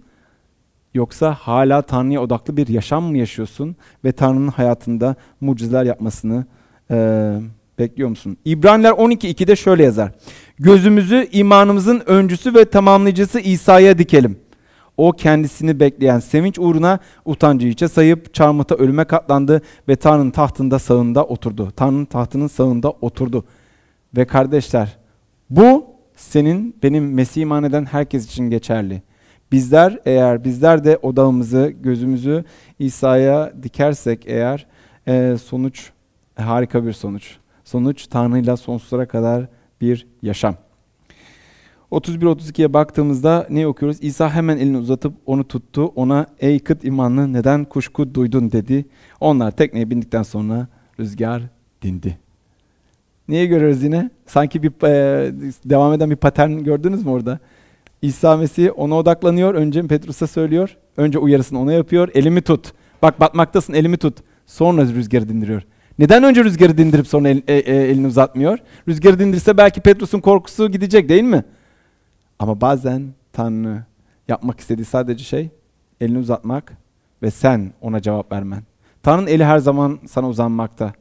Yoksa hala Tanrı'ya odaklı bir yaşam mı yaşıyorsun ve Tanrı'nın hayatında mucizeler yapmasını e, bekliyor musun? İbraniler on iki ikide şöyle yazar. Gözümüzü imanımızın öncüsü ve tamamlayıcısı İsa'ya dikelim. O kendisini bekleyen sevinç uğruna utancı hiçe sayıp çarmıhta ölüme katlandı ve Tanrı'nın tahtında sağında oturdu. Tanrı'nın tahtının sağında oturdu. Ve kardeşler bu senin benim Mesih iman eden herkes için geçerli. Bizler eğer bizler de odağımızı, gözümüzü İsa'ya dikersek eğer e, sonuç harika bir sonuç. Sonuç Tanrı'yla sonsuzlara kadar bir yaşam. otuz bir otuz ikiye baktığımızda ne okuyoruz? İsa hemen elini uzatıp onu tuttu. Ona ey kıt imanlı neden kuşku duydun dedi. Onlar tekneye bindikten sonra rüzgar dindi. Niye görüyoruz yine? Sanki bir e, devam eden bir patern gördünüz mü orada? İsa Mesih ona odaklanıyor. Önce Petrus'a söylüyor. Önce uyarısını ona yapıyor. Elimi tut. Bak batmaktasın, elimi tut. Sonra rüzgarı dindiriyor. Neden önce rüzgarı dindirip sonra el, e, e, elini uzatmıyor? Rüzgarı dindirse belki Petrus'un korkusu gidecek değil mi? Ama bazen Tanrı yapmak istediği sadece şey elini uzatmak ve sen ona cevap vermen. Tanrı'nın eli her zaman sana uzanmakta.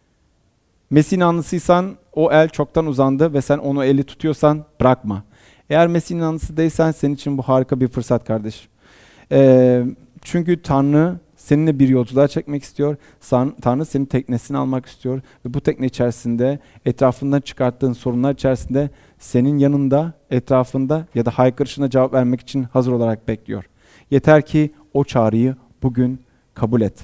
Mesih'in anlısıysan o el çoktan uzandı ve sen onu eli tutuyorsan bırakma. Eğer Mesih'in anlısı değilsen senin için bu harika bir fırsat kardeşim. Ee, çünkü Tanrı seninle bir yolculuğa çekmek istiyor. Tanrı senin teknesini almak istiyor. Ve bu tekne içerisinde etrafından çıkarttığın sorunlar içerisinde senin yanında, etrafında ya da haykırışına cevap vermek için hazır olarak bekliyor. Yeter ki o çağrıyı bugün kabul et.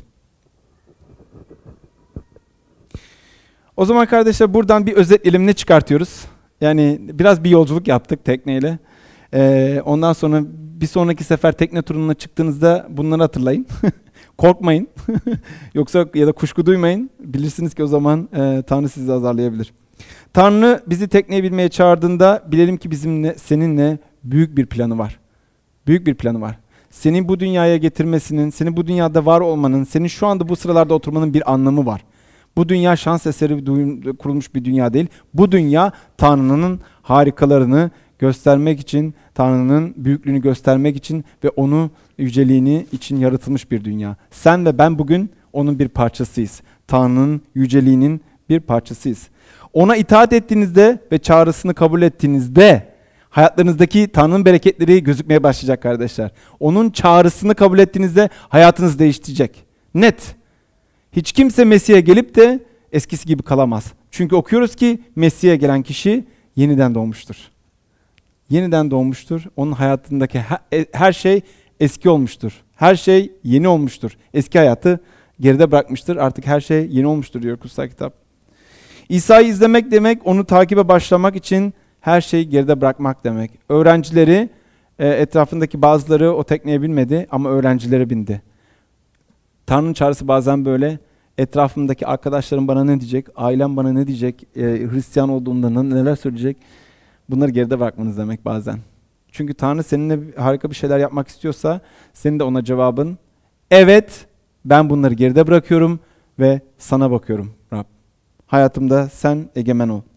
O zaman kardeşler buradan bir özetleyelim, ne çıkartıyoruz? Yani biraz bir yolculuk yaptık tekneyle. Ee, ondan sonra bir sonraki sefer tekne turuna çıktığınızda bunları hatırlayın. Korkmayın. Yoksa ya da kuşku duymayın. Bilirsiniz ki o zaman e, Tanrı sizi azarlayabilir. Tanrı bizi tekneye binmeye çağırdığında bilelim ki bizimle, seninle büyük bir planı var. Büyük bir planı var. Seni bu dünyaya getirmesinin, senin bu dünyada var olmanın, senin şu anda bu sıralarda oturmanın bir anlamı var. Bu dünya şans eseri kurulmuş bir dünya değil. Bu dünya Tanrı'nın harikalarını göstermek için, Tanrı'nın büyüklüğünü göstermek için ve onu yüceliğini için yaratılmış bir dünya. Sen ve ben bugün onun bir parçasıyız. Tanrı'nın yüceliğinin bir parçasıyız. Ona itaat ettiğinizde ve çağrısını kabul ettiğinizde hayatlarınızdaki Tanrı'nın bereketleri gözükmeye başlayacak kardeşler. Onun çağrısını kabul ettiğinizde hayatınız değişecek. Net. Hiç kimse Mesih'e gelip de eskisi gibi kalamaz. Çünkü okuyoruz ki Mesih'e gelen kişi yeniden doğmuştur. Yeniden doğmuştur. Onun hayatındaki her şey eski olmuştur. Her şey yeni olmuştur. Eski hayatı geride bırakmıştır. Artık her şey yeni olmuştur diyor kutsal kitap. İsa'yı izlemek demek, onu takibe başlamak için her şeyi geride bırakmak demek. Öğrencileri, etrafındaki bazıları o tekneye binmedi ama öğrencileri bindi. Tanrı'nın çağrısı bazen böyle. Etrafımdaki arkadaşlarım bana ne diyecek, ailem bana ne diyecek, e, Hristiyan olduğumda neler söyleyecek, bunları geride bırakmanız demek bazen. Çünkü Tanrı seninle harika bir şeyler yapmak istiyorsa senin de ona cevabın evet, ben bunları geride bırakıyorum ve sana bakıyorum Rab. Hayatımda sen egemen ol.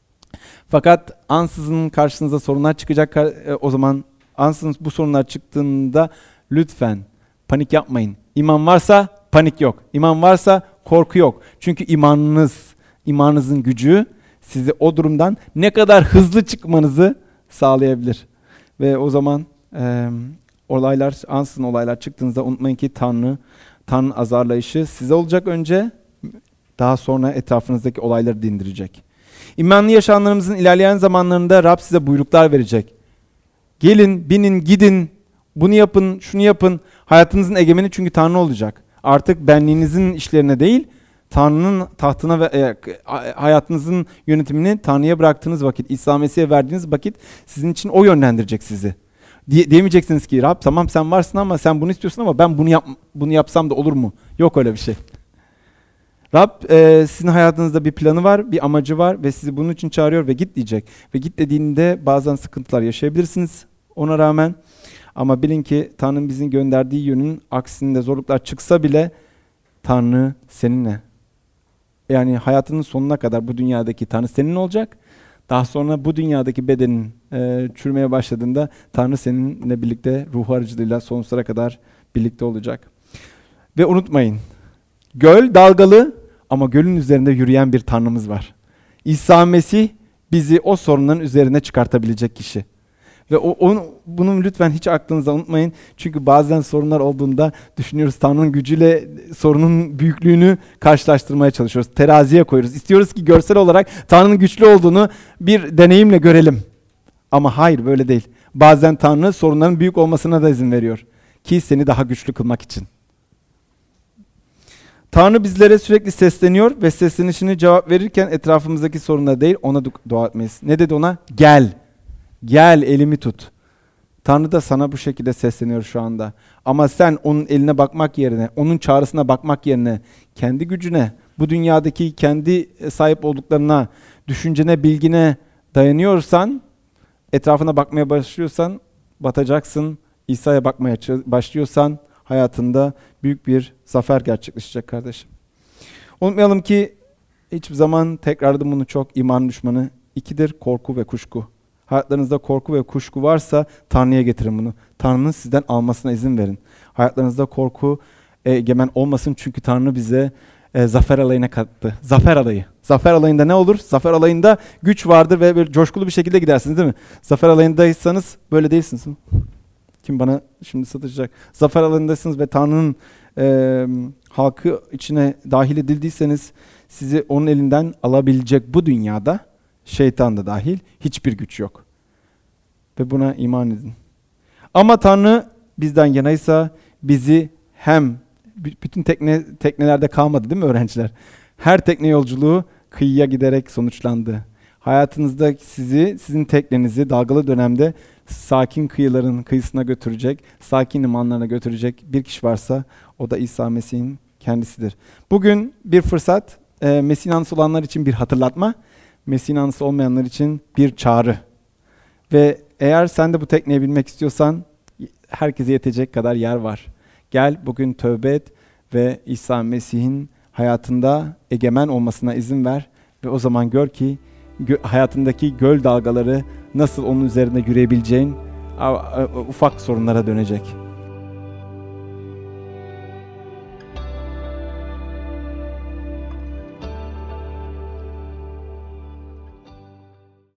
Fakat ansızın karşınıza sorunlar çıkacak. O zaman ansızın bu sorunlar çıktığında lütfen panik yapmayın. İman varsa panik yok. İman varsa korku yok. Çünkü imanınız, imanınızın gücü sizi o durumdan ne kadar hızlı çıkmanızı sağlayabilir. Ve o zaman e, olaylar, ansızın olaylar çıktığınızda unutmayın ki Tanrı, Tanrı'nın azarlayışı size olacak önce, daha sonra etrafınızdaki olayları dindirecek. İmanlı yaşamlarımızın ilerleyen zamanlarında Rab size buyruklar verecek. Gelin, binin, gidin, bunu yapın, şunu yapın. Hayatınızın egemeni çünkü Tanrı olacak. Artık benliğinizin işlerine değil, Tanrı'nın tahtına ve e, hayatınızın yönetimini Tanrı'ya bıraktığınız vakit, İsa Mesih'e verdiğiniz vakit sizin için o yönlendirecek sizi. Diye, diyemeyeceksiniz ki Rab tamam sen varsın ama sen bunu istiyorsun ama ben bunu yap, bunu yapsam da olur mu? Yok öyle bir şey. Rab e, sizin hayatınızda bir planı var, bir amacı var ve sizi bunun için çağırıyor ve git diyecek. Ve git dediğinde bazen sıkıntılar yaşayabilirsiniz ona rağmen. Ama bilin ki Tanrı'nın bizim gönderdiği yönün aksinde zorluklar çıksa bile Tanrı seninle. Yani hayatının sonuna kadar bu dünyadaki Tanrı senin olacak. Daha sonra bu dünyadaki bedenin e, çürümeye başladığında Tanrı seninle birlikte ruh aracılığıyla sonsuzlara kadar birlikte olacak. Ve unutmayın, göl dalgalı ama gölün üzerinde yürüyen bir Tanrımız var. İsa Mesih bizi o sorunların üzerine çıkartabilecek kişi. Ve o, onu, bunu lütfen hiç aklınıza unutmayın. Çünkü bazen sorunlar olduğunda düşünüyoruz Tanrı'nın gücüyle sorunun büyüklüğünü karşılaştırmaya çalışıyoruz. Teraziye koyuyoruz. İstiyoruz ki görsel olarak Tanrı'nın güçlü olduğunu bir deneyimle görelim. Ama hayır böyle değil. Bazen Tanrı sorunların büyük olmasına da izin veriyor. Ki seni daha güçlü kılmak için. Tanrı bizlere sürekli sesleniyor ve seslenişini cevap verirken etrafımızdaki sorunlara değil ona dua etmeyiz. Ne dedi ona? Gel. Gel elimi tut. Tanrı da sana bu şekilde sesleniyor şu anda. Ama sen onun eline bakmak yerine, onun çağrısına bakmak yerine, kendi gücüne, bu dünyadaki kendi sahip olduklarına, düşüncene, bilgine dayanıyorsan, etrafına bakmaya başlıyorsan batacaksın. İsa'ya bakmaya başlıyorsan hayatında büyük bir zafer gerçekleşecek kardeşim. Unutmayalım ki hiçbir zaman tekrarladım bunu çok, iman düşmanı ikidir, korku ve kuşku. Hayatlarınızda korku ve kuşku varsa Tanrı'ya getirin bunu. Tanrı'nın sizden almasına izin verin. Hayatlarınızda korku egemen olmasın çünkü Tanrı bize e, zafer alayına kattı. Zafer alayı. Zafer alayında ne olur? Zafer alayında güç vardır ve böyle coşkulu bir şekilde gidersiniz değil mi? Zafer alayındaysanız böyle değilsiniz. Kim bana şimdi satacak? Zafer alanındasınız ve Tanrı'nın e, halkı içine dahil edildiyseniz sizi onun elinden alabilecek bu dünyada şeytan da dahil hiçbir güç yok. Ve buna iman edin. Ama Tanrı bizden yanaysa bizi hem bütün tekne teknelerde kalmadı değil mi öğrenciler? Her tekne yolculuğu kıyıya giderek sonuçlandı. Hayatınızda sizi, sizin teknenizi dalgalı dönemde sakin kıyıların kıyısına götürecek, sakin limanlarına götürecek bir kişi varsa o da İsa Mesih'in kendisidir. Bugün bir fırsat, e, Mesih inanlısı olanlar için bir hatırlatma, Mesih inanlısı olmayanlar için bir çağrı. Ve eğer sen de bu tekneye binmek istiyorsan herkese yetecek kadar yer var. Gel bugün tövbe et ve İsa Mesih'in hayatında egemen olmasına izin ver ve o zaman gör ki gö- hayatındaki göl dalgaları nasıl onun üzerinde yürüyebileceğin ufak sorunlara dönecek.